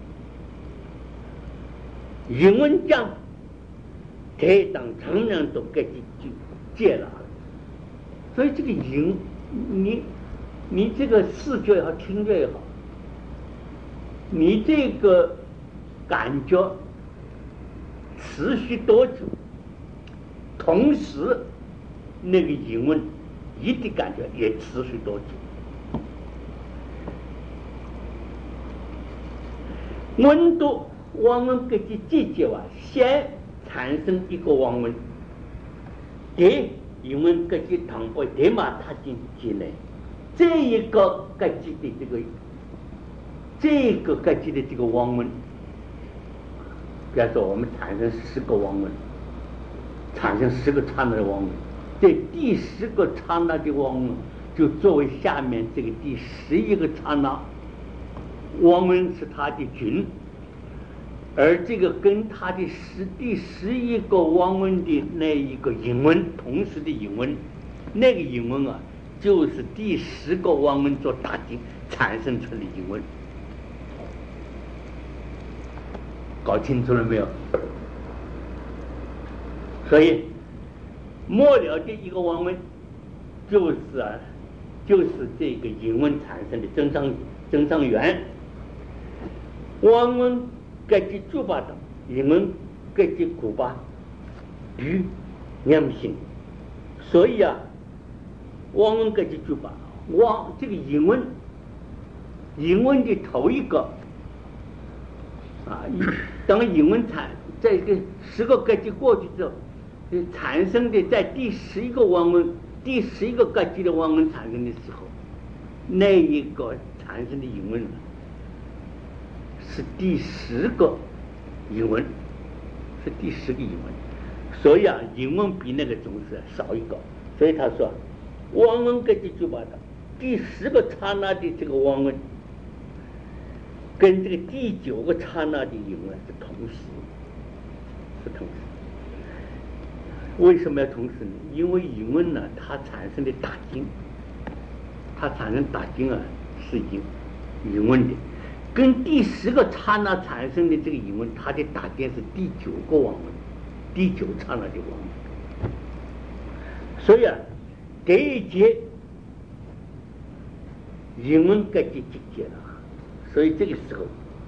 引文将台当常常都格局就借了，所以这个引你这个视觉也好，听觉也好，你这个感觉持续多久，同时那个引文一的感觉也持续多久。温度王文格局季节啊，先产生一个王文，对引文格局倘不对嘛，它进来这一个格局的这个格局的这个王文，比方说我们产生10个王文，产生10个刹那的王文，这第10个刹那的王文就作为下面这个第11个刹那，王文是它的均，而这个跟它的第11个王文的那一个引文，同时的引文，那个引文啊，就是第10个王文做打进产生出的引文。搞清楚了没有？所以末了的一个王文就是这个引文产生的增上缘，王文格局主把的引文格局古巴与良性，所以啊，王文格局主把这个引文的头一个啊，当引文在这个10个格局过去之后，产生的在第11个王文、第11个格局的王文产生的时候，那一个产生的引文是第10个引文，是第10个引文，所以啊，引文比那个总是少一个，所以他说，王文格局就把它第10个刹那的这个王文，跟这个第9个刹那的引文是同时。为什么要同时呢？因为引文呢，它产生的打经啊，是引文的，跟第10个刹那产生的这个引文，它的打经是第9个王文，第9刹那的王文。所以啊，这一节引文格局集结了，所以这个时候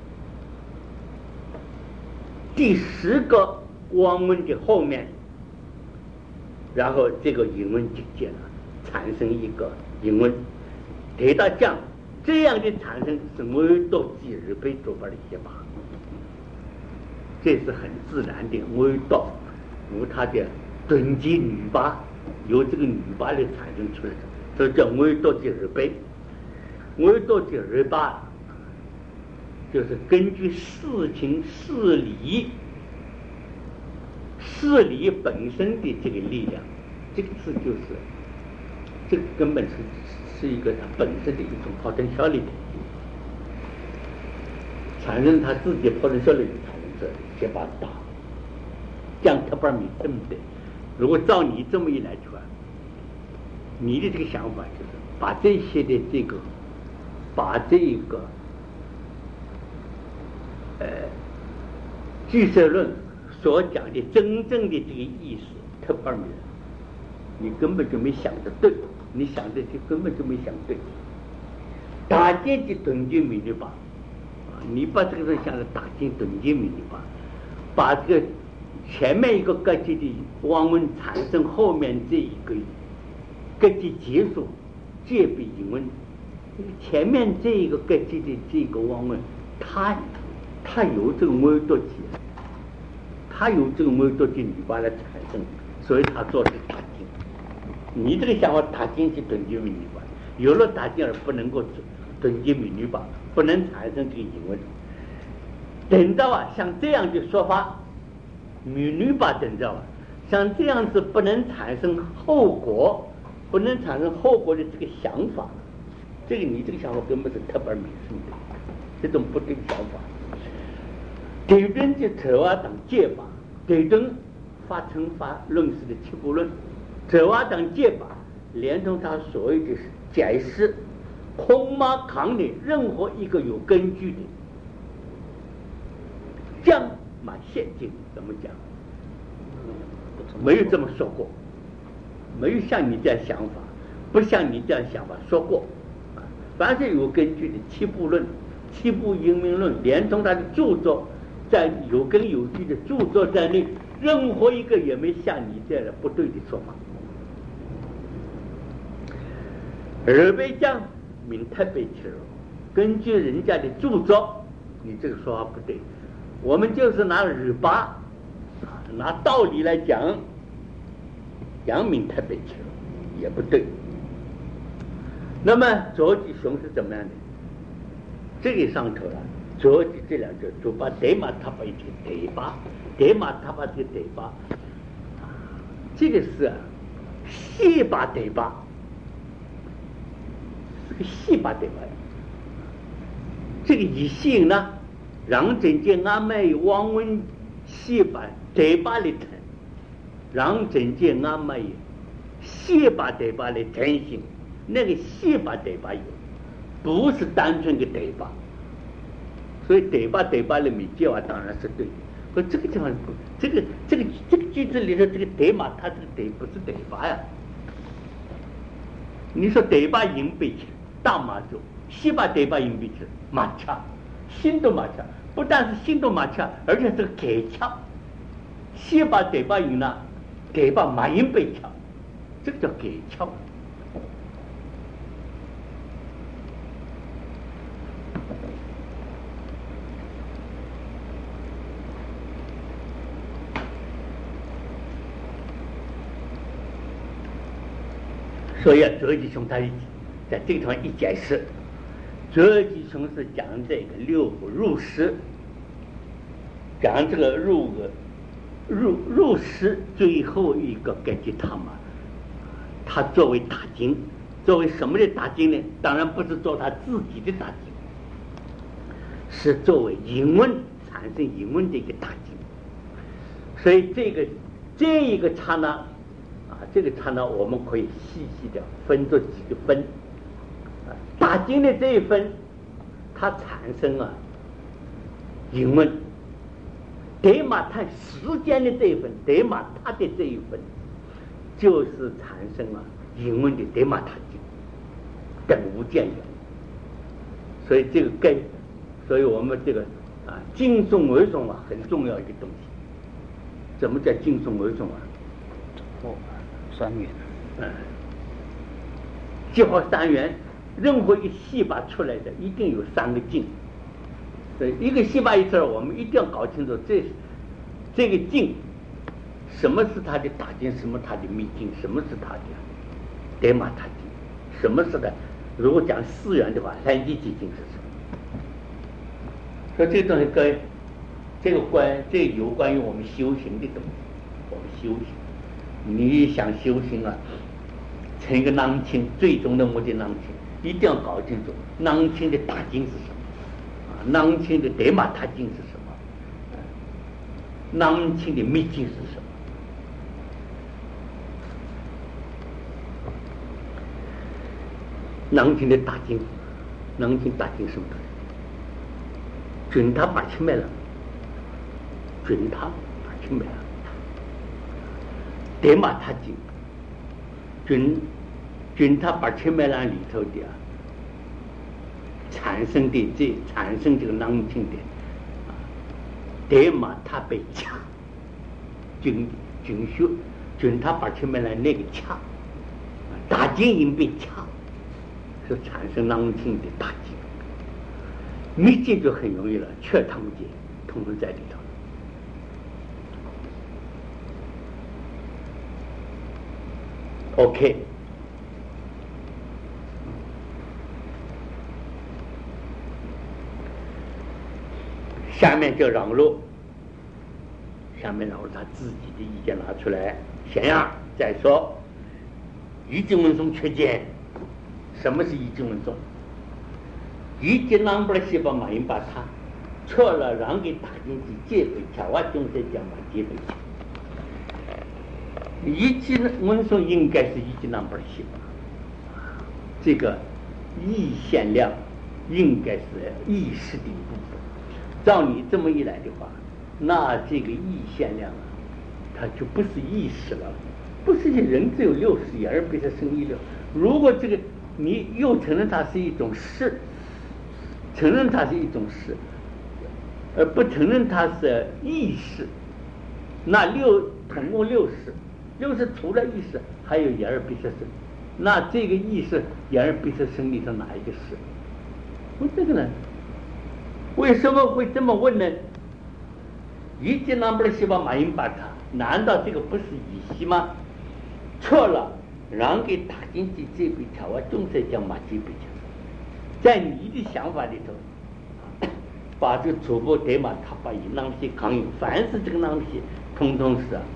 第10个王文的后面，然后这个引文集结了，产生一个引文，得到这样的产生是维度记日背做法的写法，这是很自然的维度，由它的顿级女巴，由这个女巴来产生出来的，这叫维度记日背。维度记日巴就是根据事情事理本身的这个力量，这个字就是这个根本是一个它本身的一种跑成效力的，产生它自己跑成效力的产生这些把大，这样特别明对不对？如果照你这么一来说，你的这个想法就是把这些的这个，把这个俱舍论所讲的真正的这个意思特别明，你根本就没想得对，你想的就根本就没想对。打进的顿级美律法，你把这个人想着打进顿级美律法，把这个前面一个格局的王文产生，后面这一个格局结束，戒备引文，前面这一个格局的这个王文，它有这个维度结，它有这个维度的女把来产生，所以它做的打进。你这个想法打进去顿级美律法，有了打进而不能够顿级美律法，不能产生这个引文。等到啊，像这样的说法，美律法等到啊，像这样子不能产生后果，不能产生后果的这个想法，这个你这个想法根本是特别迷信的，这种不对的想法。对顿的头啊当戒法，对顿法乘法论式的七部论，哲瓦等解法，连同他所谓的解释空马康的任何一个有根据的降马现经怎么讲？没有这么说过，没有像你这样想法，不像你这样想法说过。凡是有根据的七部论、七部因明论，连同他的著作，在有根有据的著作在内，任何一个也没像你这样的不对的说法。而被讲明太被去了，根据人家的著作，你这个说法不对。我们就是拿日巴，拿道理来讲，阳明太被去了也不对。那么卓吉雄是怎么样的？这个上头了，卓吉这两句就把德玛塔巴一个德巴，德玛塔巴这个德巴，这个是西巴德巴，是个西巴德巴。这个一性呢，让真正俺们王文西巴德巴的成，让真正俺们西巴德巴的成型。那个西巴德巴有，不是单纯的德巴，所以德巴的米解话当然是对的。可这个地方，这个句子里头这个德玛，它这个德不是德巴呀。你说德巴银背去大马洲，西巴德巴银背去马恰，新都马恰，不但是新都马恰，而且是个改恰。西巴德巴银呢，德巴马银背恰，这个叫改恰。所以卓吉雄他在这个地方一解释，卓吉雄是讲这个六部入师，讲这个入师最后一个根据他嘛，他作为大经，作为什么的大经呢？当然不是做他自己的大经，是作为引文产生引文的一个大经。所以这一个刹那。这个刹那我们可以细细的分作几个分，大经的这一分，它产生了引文；德玛谈时间的这一分，德玛他的这一分，就是产生了引文的德玛他经，等无间缘。所以这个所以我们这个经诵为诵很重要一个东西。怎么叫经诵为诵啊？ 三元， 结合三元，任何一个细胞出来的一定有三个境，所以一个细胞一出来，我们一定要搞清楚这个境，什么是它的大境，什么它的密境，什么是它的德玛他境，什么是的？如果讲四元的话，三级基境是什么？所以这个东西跟这个有关于我们修行的东西，我们修行。你想修行啊，成一个囊清，最终的目的囊清，一定要搞清楚囊清的大经是什么，囊清的德玛他经是什么，囊清的密经是什么。囊清的大经，囊清大经什么东西？准他把去卖了，准他把去卖了。德玛他经，准他把千麦兰里头的产生这个囊清的德玛他被掐，准学准他把千麦兰那个掐，大经因被掐，是产生囊清的大经，密经就很容易了，却他们经统统在里头。OK， 下面就让路，他自己的意见拿出来，先让再说。一经文诵缺见，什么是一经文诵？一经囊不了细胞马因把它错了，让给大经济戒备，叫我总是讲嘛戒备。 一级我们说应该是一级囊板细胞，这个意限量应该是意识的一部分。照你这么一来的话，那这个意限量啊，它就不是意识了，不是人只有60亿，而比它生16。如果这个你又承认它是一种事，承认它是一种事，而不承认它是意识，那总共60除了意识还有眼耳鼻舌身，那这个意识眼耳鼻舌身里头哪一个是？问这个呢？为什么会这么问呢？一级囊板细胞马因巴塔，难道这个不是乙烯吗？错了，让给打进去这边条啊，中才叫马这边条。在你的想法里头，把这个主播得嘛，他把囊气扛有，凡是这个囊气，通通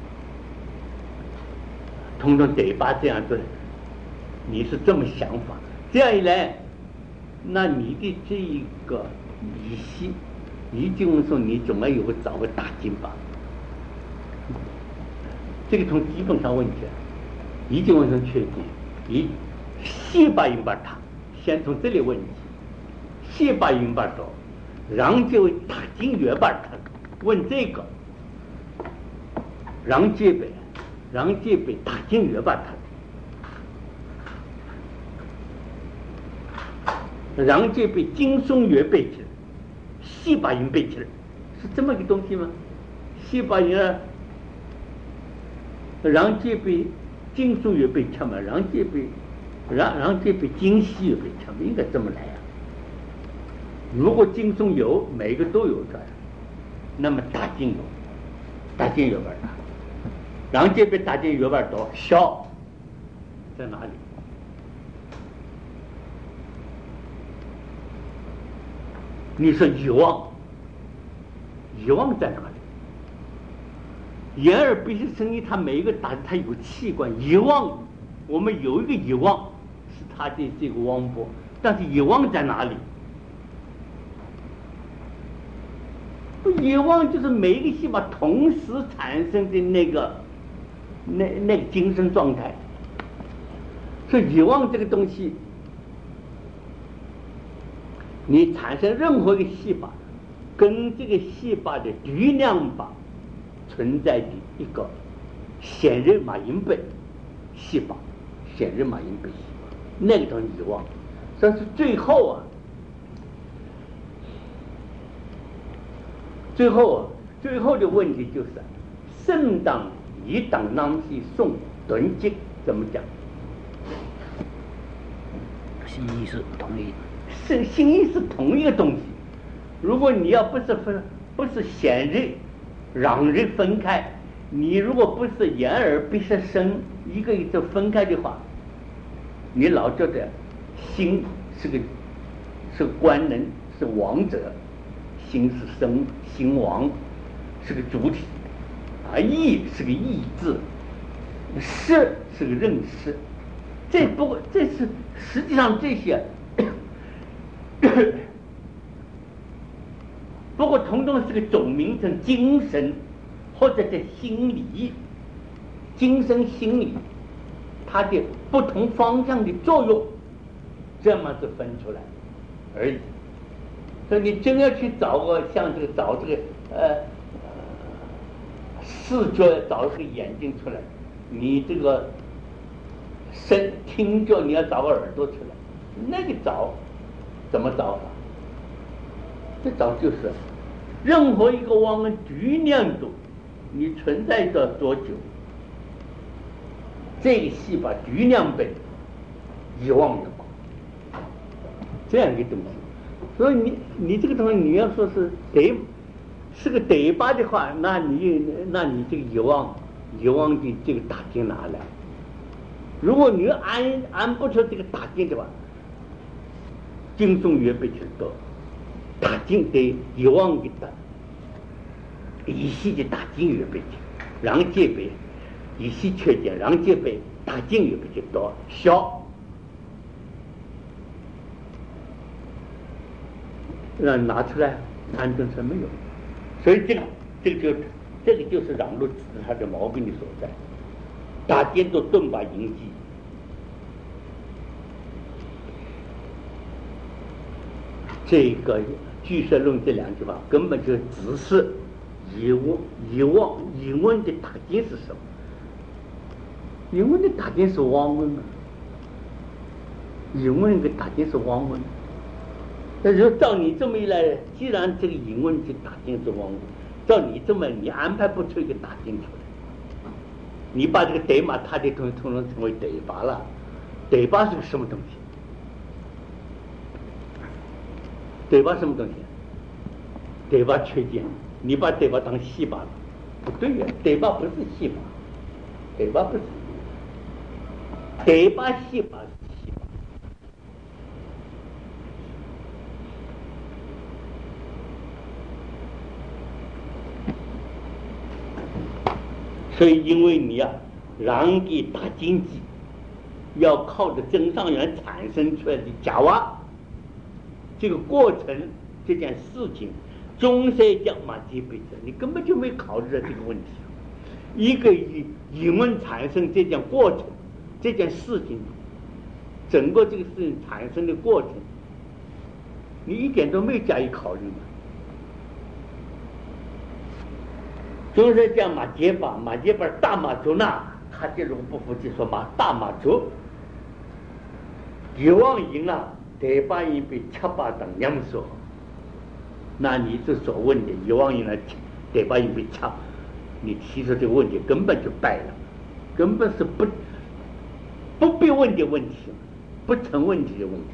得把这样做。你是这么想法，这样一来，那你的这一个乙烯，乙就是说你总要有个找个打进吧。这个从基本上问题，乙就问成确定，乙细胞因把它，先从这里问起，细胞因把到，然就打进月把它，问这个，让这边打进月把它，让这边精松月背起来，细胞因背起来，是这么个东西吗？细胞因啊，让这边精松月被吃嘛，让这边精细月被吃嘛，应该这么来啊。如果精松有每个都有这样，那么打进月把它，让这边打进月把多小在哪里？你说遗忘在哪里？眼耳鼻舌身意，它每一个它有器官，遗忘我们有一个遗忘是它的这个汪波，但是遗忘在哪里？遗忘就是每一个细胞同时产生的那个精神状态。所以遗忘这个东西，你产生任何一个细胞，跟这个细胞的余量吧存在的一个显热马因贝细胞，那个东西遗忘。但是最后的问题就是肾当一当囊气送囤积怎么讲？ 心意是同一， 心意是同一个东西。如果你要不是显热让热分开，你如果不是眼耳鼻舌身一个一个分开的话，你老觉得心是官能，是王者，心是心王，是个主体啊，意是个意志，识是个认识。这是实际上这些不过统统是个总名称，精神或者是心理，精神心理它的不同方向的作用，这么是分出来而已。所以你真要去找这个视觉，找这个眼睛出来，你这个听觉你要找个耳朵出来，那个找怎么找法？这找就是任何一个汪的余量度，你存在着多久，这个细胞余量被遗忘了，这样一个东西。所以你这个东西你要说是个得巴的话，那你这个遗忘的这个打进哪来？如果你按不出这个打进的话，精松越被去多，打进的遗忘的打，乙烯的打进越被去，让这边乙烯缺点，让这边打进越被去多小。让拿出来安顿成没有，所以这个就是让路指它的毛病的所在。 打尖都顿把迎击。这个据说论这两句话根本就只是疑问的打尖是什么？疑问的打尖是汪问啊，疑问的打尖是汪问。那就照你这么一来，既然这个疑问的打尖是汪问，照你这么你安排不出一个打尖出来，你把这个对马他的东西统统成为对吧了？对吧是个什么东西？对吧什么东西？对吧缺见，你把对吧当戏法了，不对呀，对吧不是戏法，对吧不是，对吧戏法是戏法。所以因为你让给打经济，要靠着真上缘产生出来的假话，这个过程这件事情中山讲马基本上你根本就没考虑到这个问题。一个疑问产生这件过程，这件事情，整个这个事情产生的过程，你一点都没加以考虑嘛。中山讲马结巴大马族呢，他这种不服气说大马族有望赢了，对吧？因被七八等两说，那你这所问的有望赢了，对吧？因被七，你提出这个问题根本就败了，根本是不必问的问题，不成问题的问题。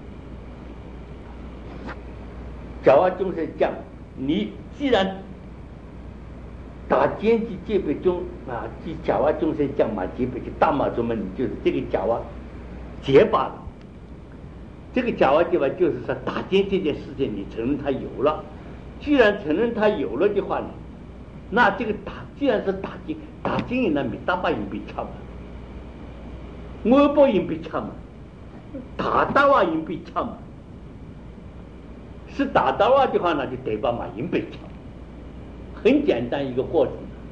假话中山讲，你既然打奸计这辈中即假话中山讲嘛，这辈就大马族们，你就是这个假话结巴了。这个假话结巴就是说打奸这件事情，你承认他有了。既然承认他有了的话呢，那这个既然是打奸人呢，没大把人被掐嘛，我不人被掐嘛，打大话人被掐嘛，是打大话的话呢，就对吧嘛，人被掐。很简单一个过程，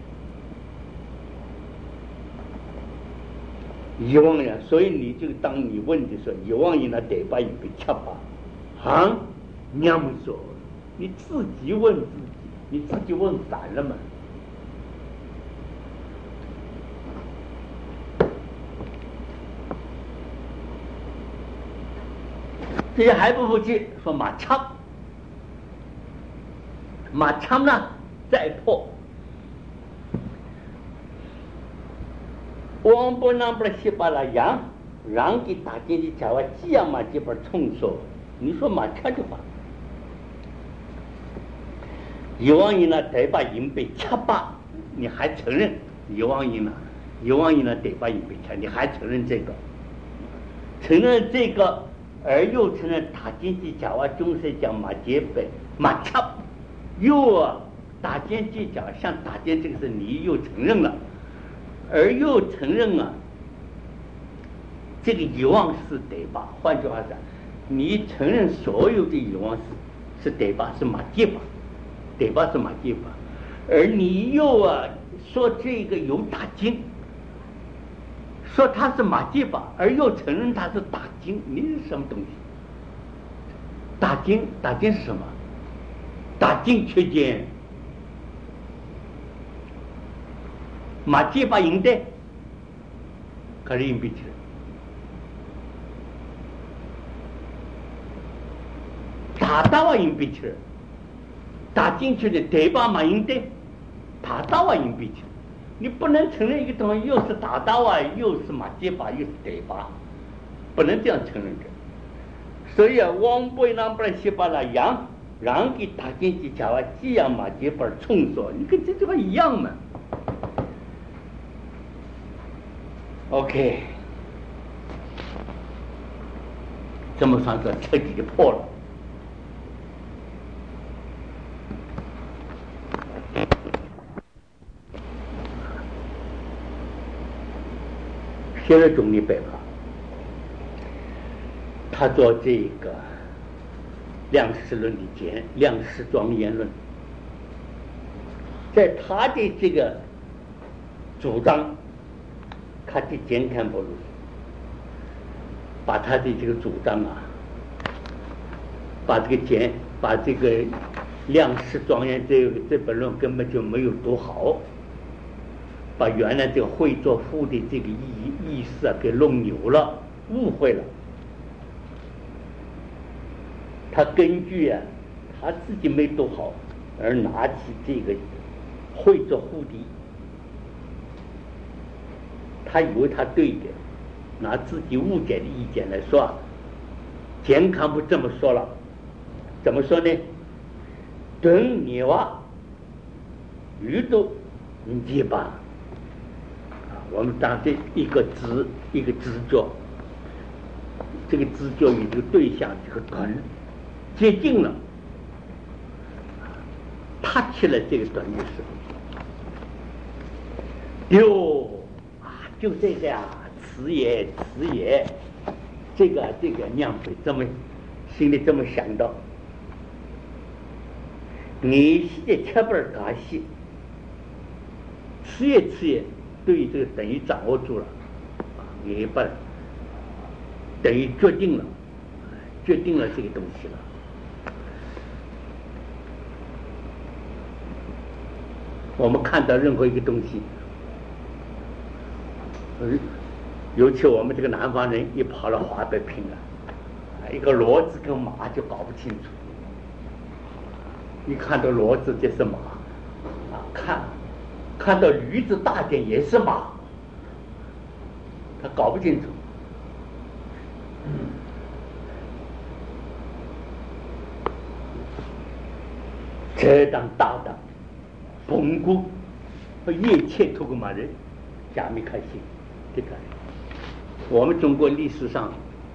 遗忘呀。所以你就当你问的时候，遗忘人那对吧也被掐吧，娘们说，你自己问自己，你自己问反了嘛。这些还不服气，说马枪呢？再破，王不能不西巴拉让给打进去讲话，这样嘛这边冲说，你说马掐的话，以往人呢得把人被掐吧，你还承认以往人呢得把人被掐，你还承认这个，而又承认打进去讲话，中山讲马结本马掐，又打奸计较，像打奸这个事，你又承认了，而又承认这个遗忘是对吧？换句话讲，你承认所有的遗忘是对吧？是马结巴，对吧？是马结巴，而你又说这个有打奸，说他是马结巴，而又承认他是打奸，你是什么东西？打奸是什么？打奸缺奸。马结巴赢的，可是赢不起来。打大话赢不起来，打进去的对吧？马赢的，打大话赢不起来。你不能承认一个东西又是打大话，又是马结巴，又是对吧？不能这样承认的。所以王不让不然西巴拉让给打进去讲话，这样马结巴冲说，你跟这句话一样嘛。OK， 这么算是彻底的破了。现在总理北伐，他做这个量实论的量实庄严论，在他的这个主张他去监看不如，把他的这个主张啊，把这个亮世庄严这本论根本就没有读好，把原来这个会作赋的这个意思啊给弄扭了，误会了。他根据啊他自己没读好，而拿起这个会作赋的，他以为他对的，拿自己误解的意见来说啊，健康不这么说了，怎么说呢？等你哇，宇宙你吧，我们当这一个知觉，这个知觉与这个对象这个短接近了，他起了这个短的时候，哟啊，就这个呀，此也，这个娘会这么心里这么想到，你现在切不儿干系，此也，对于这个等于掌握住了，也把等于决定了这个东西了。我们看到任何一个东西，尤其我们这个南方人一跑到华北平啊，一个骡子跟马就搞不清楚。一看到骡子就是马啊，看到驴子大点也是马，他搞不清楚。这当大的蒙古叶切托个马人假没开心，这个我们中国历史上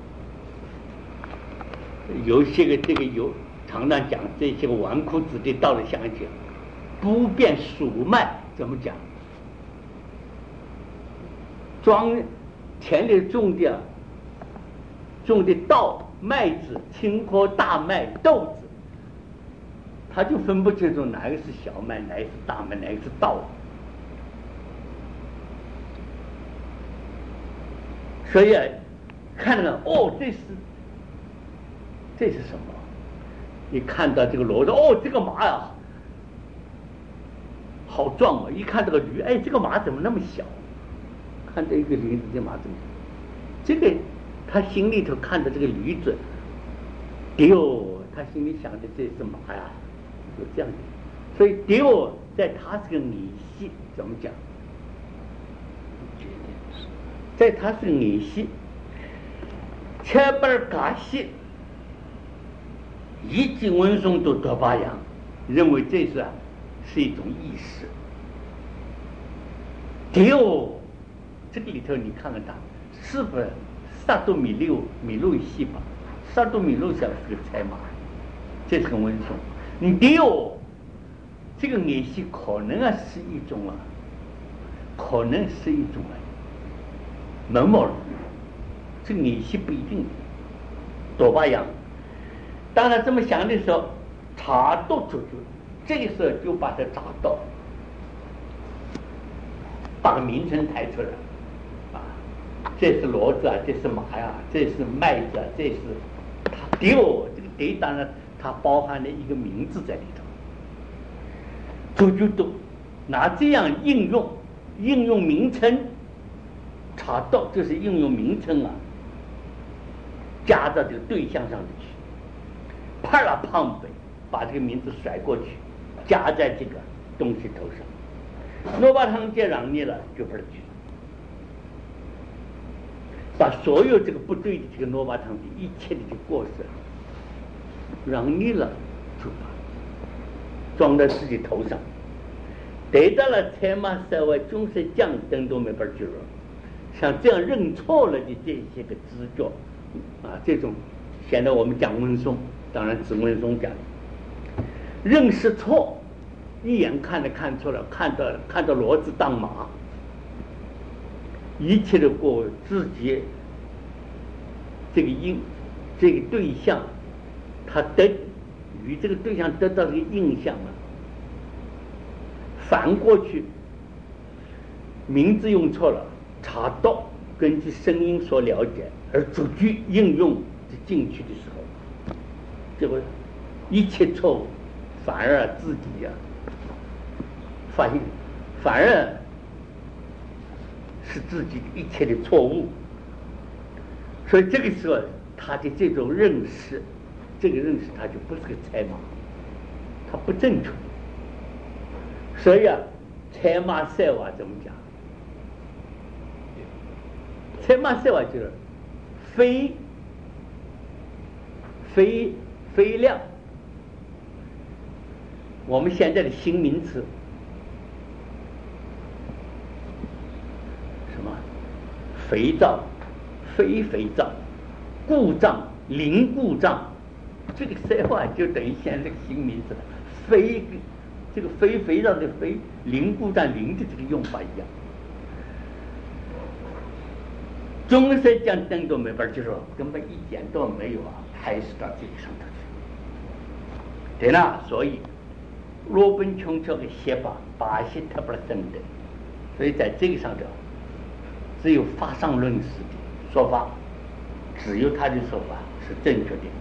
有些个这个有常常讲这些个纨绔子弟到了乡下不辨属脉，怎么讲？田里种的稻麦子、青稞、大麦、豆子，他就分不清楚哪个是小麦，哪个是大麦，哪个是稻。所以看了哦，这是什么？一看到这个骡子，哦，这个马呀，好壮啊！一看这个驴，哎，这个马怎么那么小？看这一个驴子，这马怎么？这个他心里头看到这个驴子，丢，他心里想的这是马呀，就这样子。所以丢在他这个拟系怎么讲？在他是拟系，切本嘎系。一经文诵都多巴扬，认为这是一种意识。这个里头你看看他是不是萨多米路系吧？萨多米路像是个菜马，这是个文诵。这个也是可能是一种门毛，这个也是不一定多巴扬。当他这么想的时候，查到出去，这个时候就把它找到，把个名称抬出来啊，这是骡子啊，这是马呀，这是麦子啊，这是他丢这个丢，当然它包含了一个名字在里头，就都拿这样应用名称，查到就是应用名称啊，加到这个对象上去。啪啦胖北，把这个名字甩过去，加在这个东西头上。诺巴汤接让你了，就不是去，把所有这个不对的这个诺巴汤的一切的这个过失让你了，就把装在自己头上，得到了财马社会终身降等都没法去了。像这样认错了的这些个知觉啊，这种现在我们讲文松。当然，指文松讲，认识错，一眼看错了，看到骡子当马，一切的过自己这个对象，他与这个对象得到这个印象了，反过去，名字用错了， 查读，根据声音所了解，而逐句应用进去的时候，这个一切错误反而自己发现，反而是自己一切的错误。所以这个时候他的这种认识，这个认识他就不是个猜码，他不正确。所以猜码赛话怎么讲？猜码赛话就是非量。我们现在的新名词，什么肥皂、非肥皂、故障、零故障，这个赛话就等于现在这个新名词了。这个非肥皂的非，零故障零的这个用法一样。中山讲等都没法，就说根本一点都没有开始到这个上头去。对了，所以罗本琼这个写法把些特别深的，所以在这个上头，只有法上论师的说法，只有他的说法是正确的。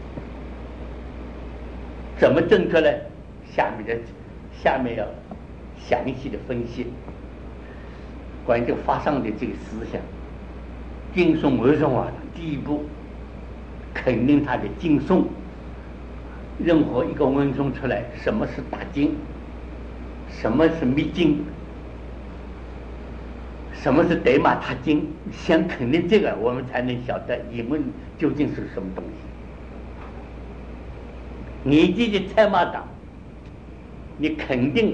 怎么正确呢？下面要详细的分析关于这个法上的这个思想。经诵为什么？第一步肯定他的经诵，任何一个文诵出来，什么是大经，什么是密经，什么是德玛他经，先肯定这个，我们才能晓得引文究竟是什么东西。你这个猜码党，你肯定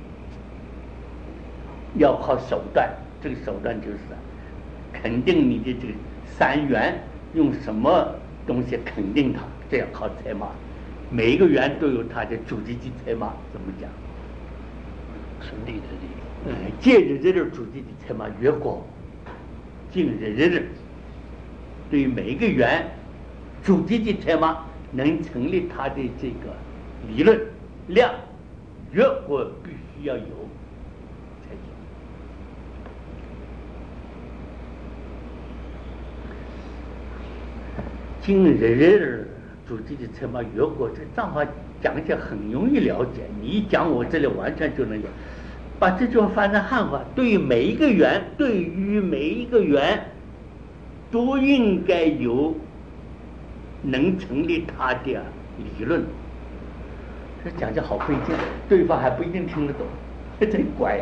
要靠手段，这个手段就是肯定你的这个三元用什么东西肯定它，这要靠猜码。每一个元都有它的主题的猜码，怎么讲？ 顺利的力。 借着这点主题的猜码越过，近日，对于每一个元主题的猜码能成立它的这个理论量，越过必须要有才行。今日主题的猜码越过，这脏话讲起来很容易了解，你一讲我这里完全就能有。把这句话翻成汉话，对于每一个元都应该有能成立它的理论。这讲起好费劲，对方还不一定听得懂，真乖。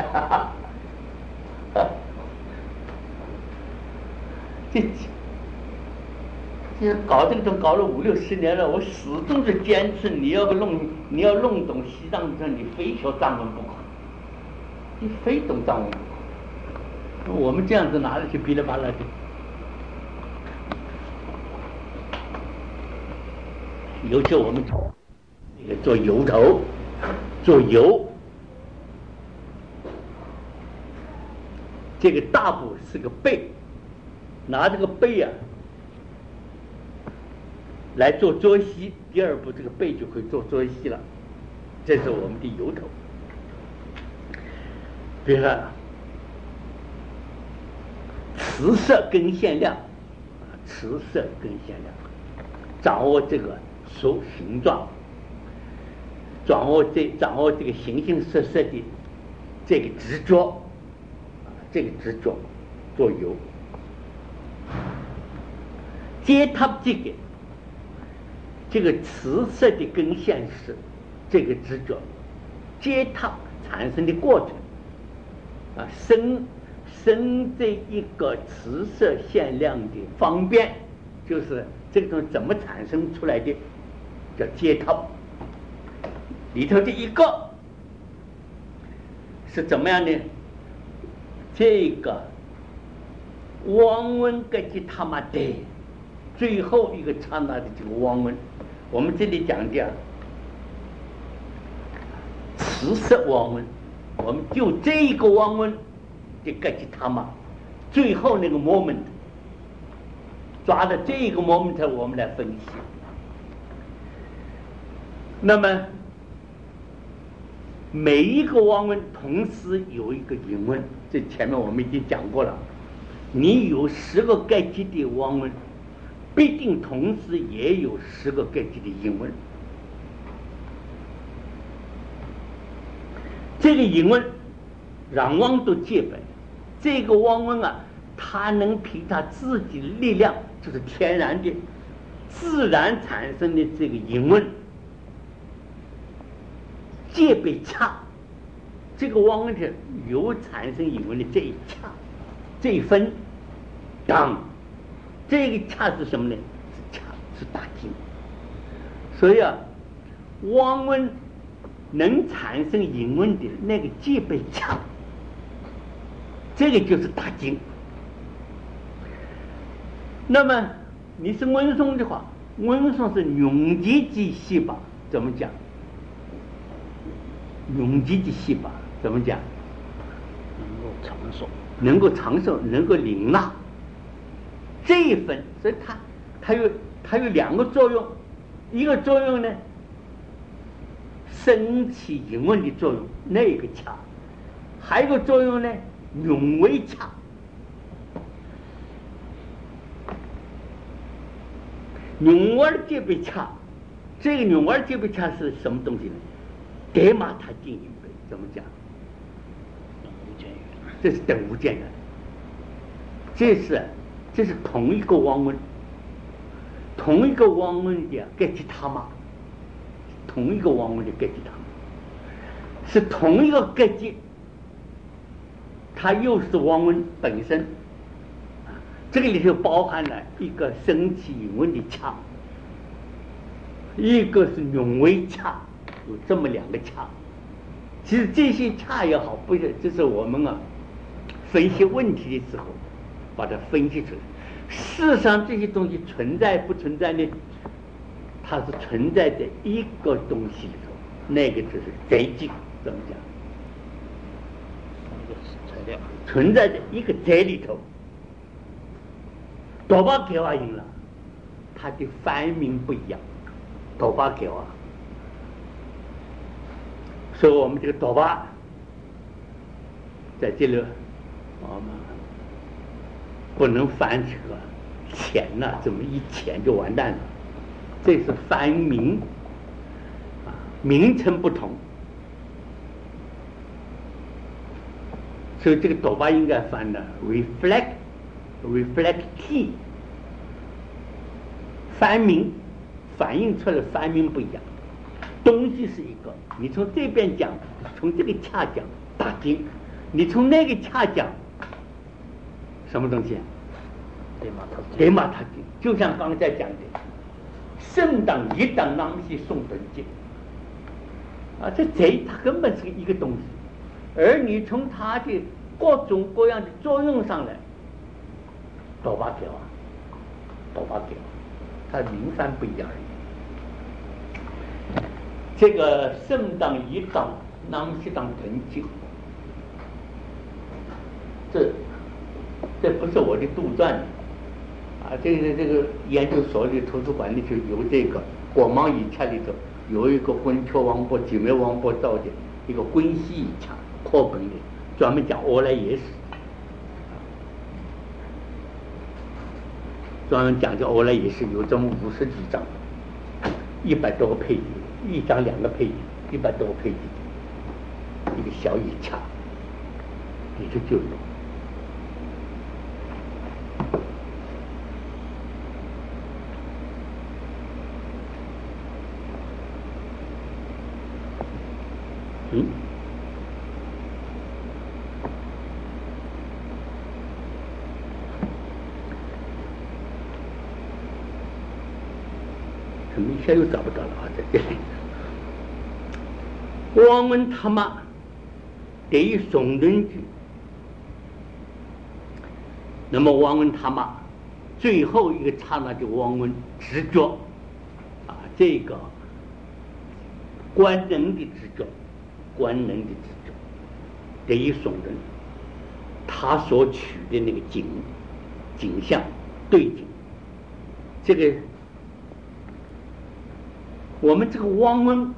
这搞这个都搞了50-60年了，我始终是坚持，你要弄懂西藏文，你非学藏文不可，你非懂藏文不可。我们这样子拿着去噼里啪啦的，尤其我们做油头，做油，这个大部是个背，拿这个背来做桌席，第二步这个背就可以做桌席了，这是我们的油头。比如说磁色跟线量，掌握这个形状，掌握这个形形色色的这个执着，做油。接它这个磁色的根线是这个执着，接它产生的过程生这一个磁色线量的方便，就是这种怎么产生出来的，叫接它。里头的一个是怎么样呢？这个汪温跟着他妈的最后一个刹那的这个汪温，我们这里讲的磁色汪温，我们就这一个汪温的跟着他妈最后那个 moment， 抓的这一个 moment 我们来分析。那么每一个汪温同时有一个引温，这前面我们已经讲过了。 你有10个格级的王文，必定同时也有10个格级的英文。这个英文让王都戒备，这个王文啊，他能凭他自己的力量，就是天然的、自然产生的这个英文戒备恰，这个王文是有产生英文的这一恰，这一分，当这个恰是什么呢？是恰，是大经。所以啊，王文能产生英文的那个戒备恰，这个就是大经。那么你是文松的话，文松是永吉之细胞，怎么讲？永吉之细胞怎么讲？ 能够长寿， 能够长寿，能够领纳这一分，所以它有2个作用，一个作用呢，升起英文的作用，那个恰；还有一个作用呢，永为恰。永而戒备恰，这个永而戒备恰是什么东西呢？德玛他经一杯，怎么讲？这是等无间缘，这是同一个王文，同一个王文的格吉他玛，同一个王文的格吉他玛，是同一个格吉，它又是王文本身。这个里头包含了一个升起英文的恰，一个是永为恰，有这么2个恰。其实这些恰也好，不是，这是我们啊分析问题的时候把它分析出来。事实上这些东西存在不存在呢？它是存在在一个东西里头，那个就是贼经，怎么讲？ 一个材料存在在一个贼里头。多巴给瓦赢了，它的翻名不一样。多巴给瓦，所以我们这个多巴在这里，我们不能翻这个钱呐，这么一钱就完蛋了。这是翻名啊，名称不同，所以这个多巴应该翻的 reflect key， 翻名反映出来翻名不一样，东西是一个，你从这边讲，从这个恰讲大经，你从那个恰讲什么东西？德玛他经，就像刚才讲的圣当一当南西宋本经啊，这它根本是一个东西，而你从它的各种各样的作用上来，多巴给我，它名翻不一样而已。这个圣当一当南西当本经，这不是我的杜撰啊，这个研究所里图书馆里就有这个国盲语册里头有一个昆丘王伯、几梅王伯造的一个昆西语册课本里，专门讲欧莱耶史，专门讲欧莱耶史，有这么50几章，100多个配子，1章2个配子，100多个配子，一个小语册里头就有。怎么一下又找不到了啊？在这里，王文他妈得以宋人句，那么王文他妈最后一个刹那就王文直觉啊，这个观能的直觉，得以宋人，他所取的那个景象对景，这个我们这个王文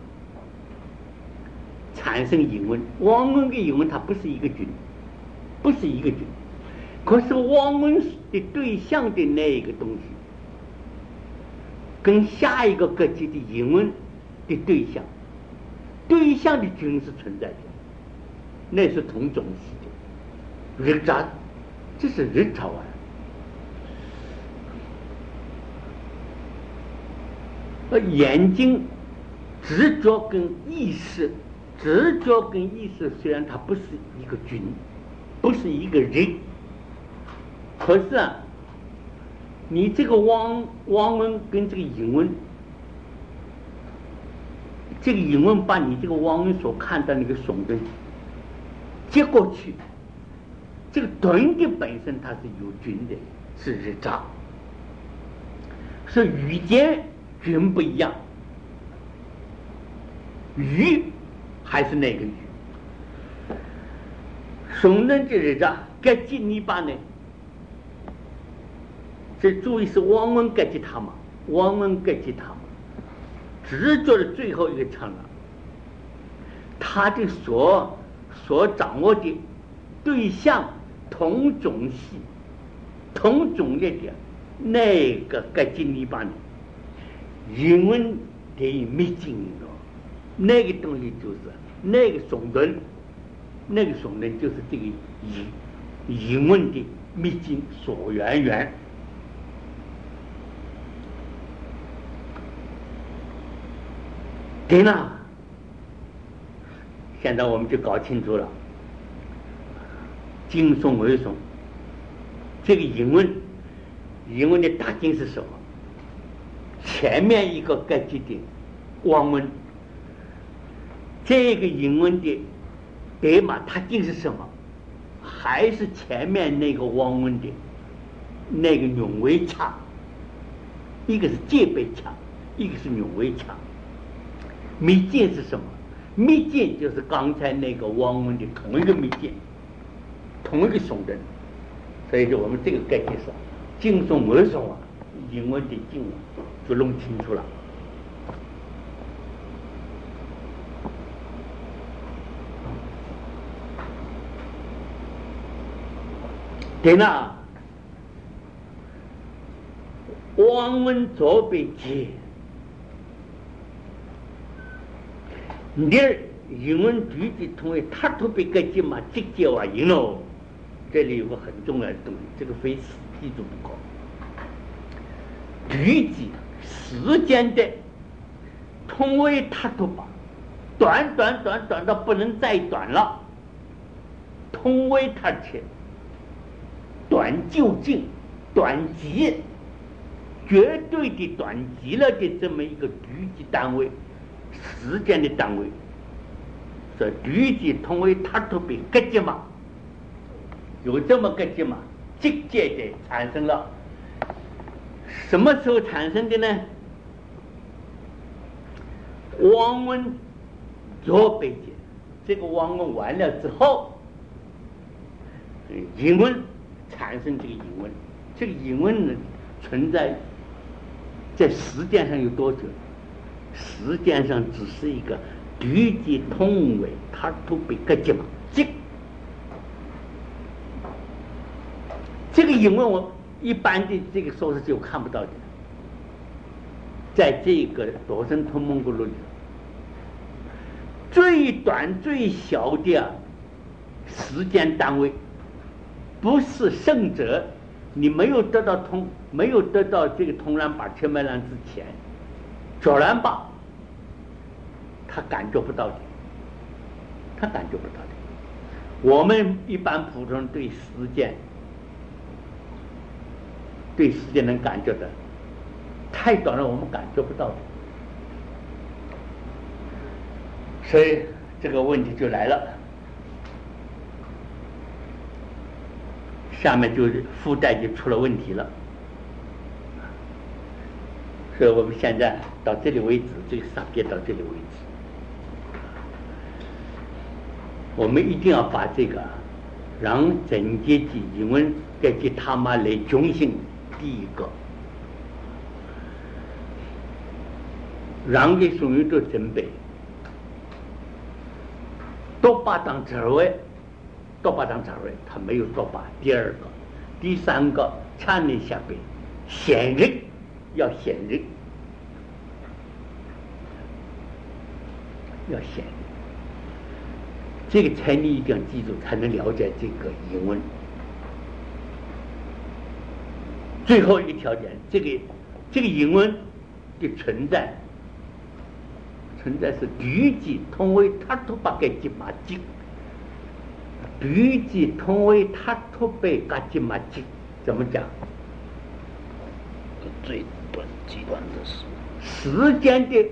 产生引文，王文跟引文它不是一个军， 可是王文的对象的那一个东西，跟下一个格局的英文的对象的均是存在的，那是同种系的日杂，这是日常啊。眼睛直觉跟意识虽然它不是一个均，不是一个人，可是啊，你这个汪文跟这个英文，这个英文把你这个汪文所看到那个耸顿接过去，这个顿的本身它是有均的，是日杂，是语间均不一样，语还是那个语，耸顿的日杂该进你把呢？这注意是汪文该吉他嘛？汪文该吉他嘛？直觉的最后一个刹那，他的所掌握的对象同种系、同种类的那个该进你把呢？英文的秘境了，那个东西就是那个耸顿，就是这个英文的秘境所缘。对了，现在我们就搞清楚了，经诵为诵，这个英文的大经是什么？前面一个格局的汪文，这个英文的代码它经是什么？还是前面那个汪文的那个永为强，一个是戒备强，一个是永为强。密件是什么？密件就是刚才那个汪文的同一个密件，同一个耸顿。所以说我们这个概念是经诵为诵啊，英文的经啊就弄清楚了。对了，汪文左被解。你英文句子同为他特别个节嘛，直接话赢了。这里有个很重要的东西，这个非死记住不可。句子时间的同为他特把短到不能再短了，同为他切短就近短极，绝对的短极了的这么一个句子单位。时间的单位，所以句子同为它特别格局嘛，有这么格局嘛，直接的产生了。什么时候产生的呢？汪文左被解，这个汪文完了之后，英文产生这个英文，这个英文呢存在在时间上有多久？时间上只是一个句子通为它特别格局嘛，这个英文我一般的这个说是就看不到的，在这个多生通蒙古录里，最短最小的时间单位，不是圣者，你没有得到这个通然把全麦兰之前，左然把他感觉不到的，我们一般普通人对时间能感觉的太短了，我们感觉不到的。所以这个问题就来了，下面就是附带就出了问题了。所以我们现在到这里为止，这个上边到这里为止，我们一定要把这个让整阶级英文给他们来中心。第一个，让给属于的准备，多把当职位，他没有多把。第二个， 第三个参内下边显人，要显人，要显人，这个才你一定要记住，才能了解这个英文。最后一个条件，这个英文的存在是语句同为他托巴给吉马吉，语句同为他托被嘎吉马吉，怎么讲？ 最短极短的时间的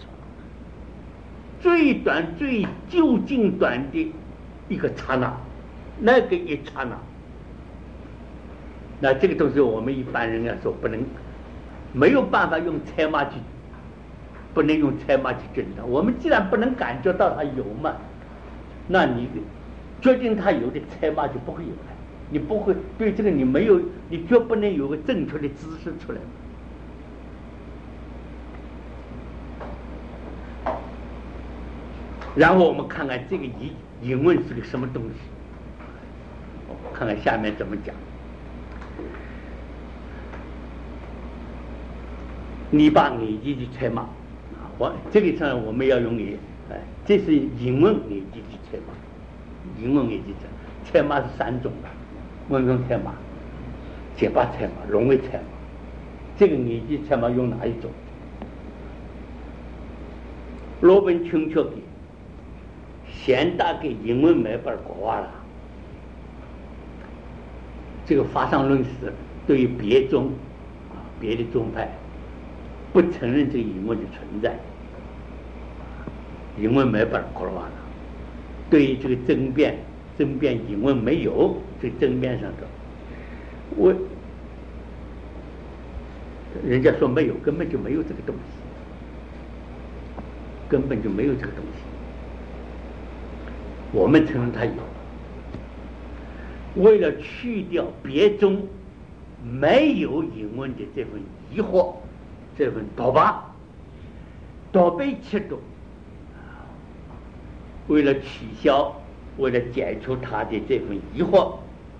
最短最就近短的一个刹那，那个一刹那，那这个东西我们一般人来说不能，没有办法用猜码去，不能用猜码去诊断。我们既然不能感觉到它有嘛，那你决定它有的猜码就不会有了。你不会对这个你没有，你绝不能有个正确的知识出来。然后我们看看这个英文是个什么东西，看看下面怎么讲。你把耳机去猜嘛，这个上我们要用这是英文耳机去猜嘛，英文耳机猜嘛是3种的，文中猜嘛、结巴猜嘛、龙尾猜嘛。这个耳机猜嘛用哪一种？罗本清楚的。现大给英文没法国话了，这个法上论是对于别宗别的宗派不承认这个英文的存在，英文没法国话了。对于这个争辩英文没有，这个争辩上头，人家说没有，根本就没有这个东西，根本就没有这个东西。我们承认它有，为了去掉别宗没有英文的这份疑惑，这份多被切度，为了取消，为了解除他的这份疑惑，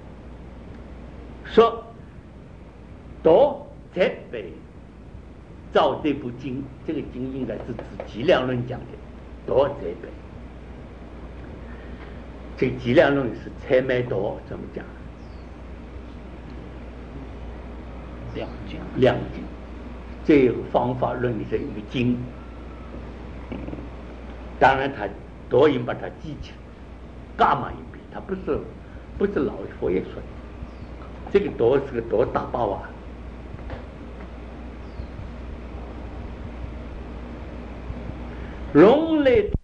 说多这辈造这部经，这个经应该是指计量论讲的，多这辈。这个计量论是猜枚多，怎么讲？量经，这个方法论的是一个经。当然，他多音把它记起来，伽马一笔，它不是老佛爷说的。这个多是个多大包啊！龙类。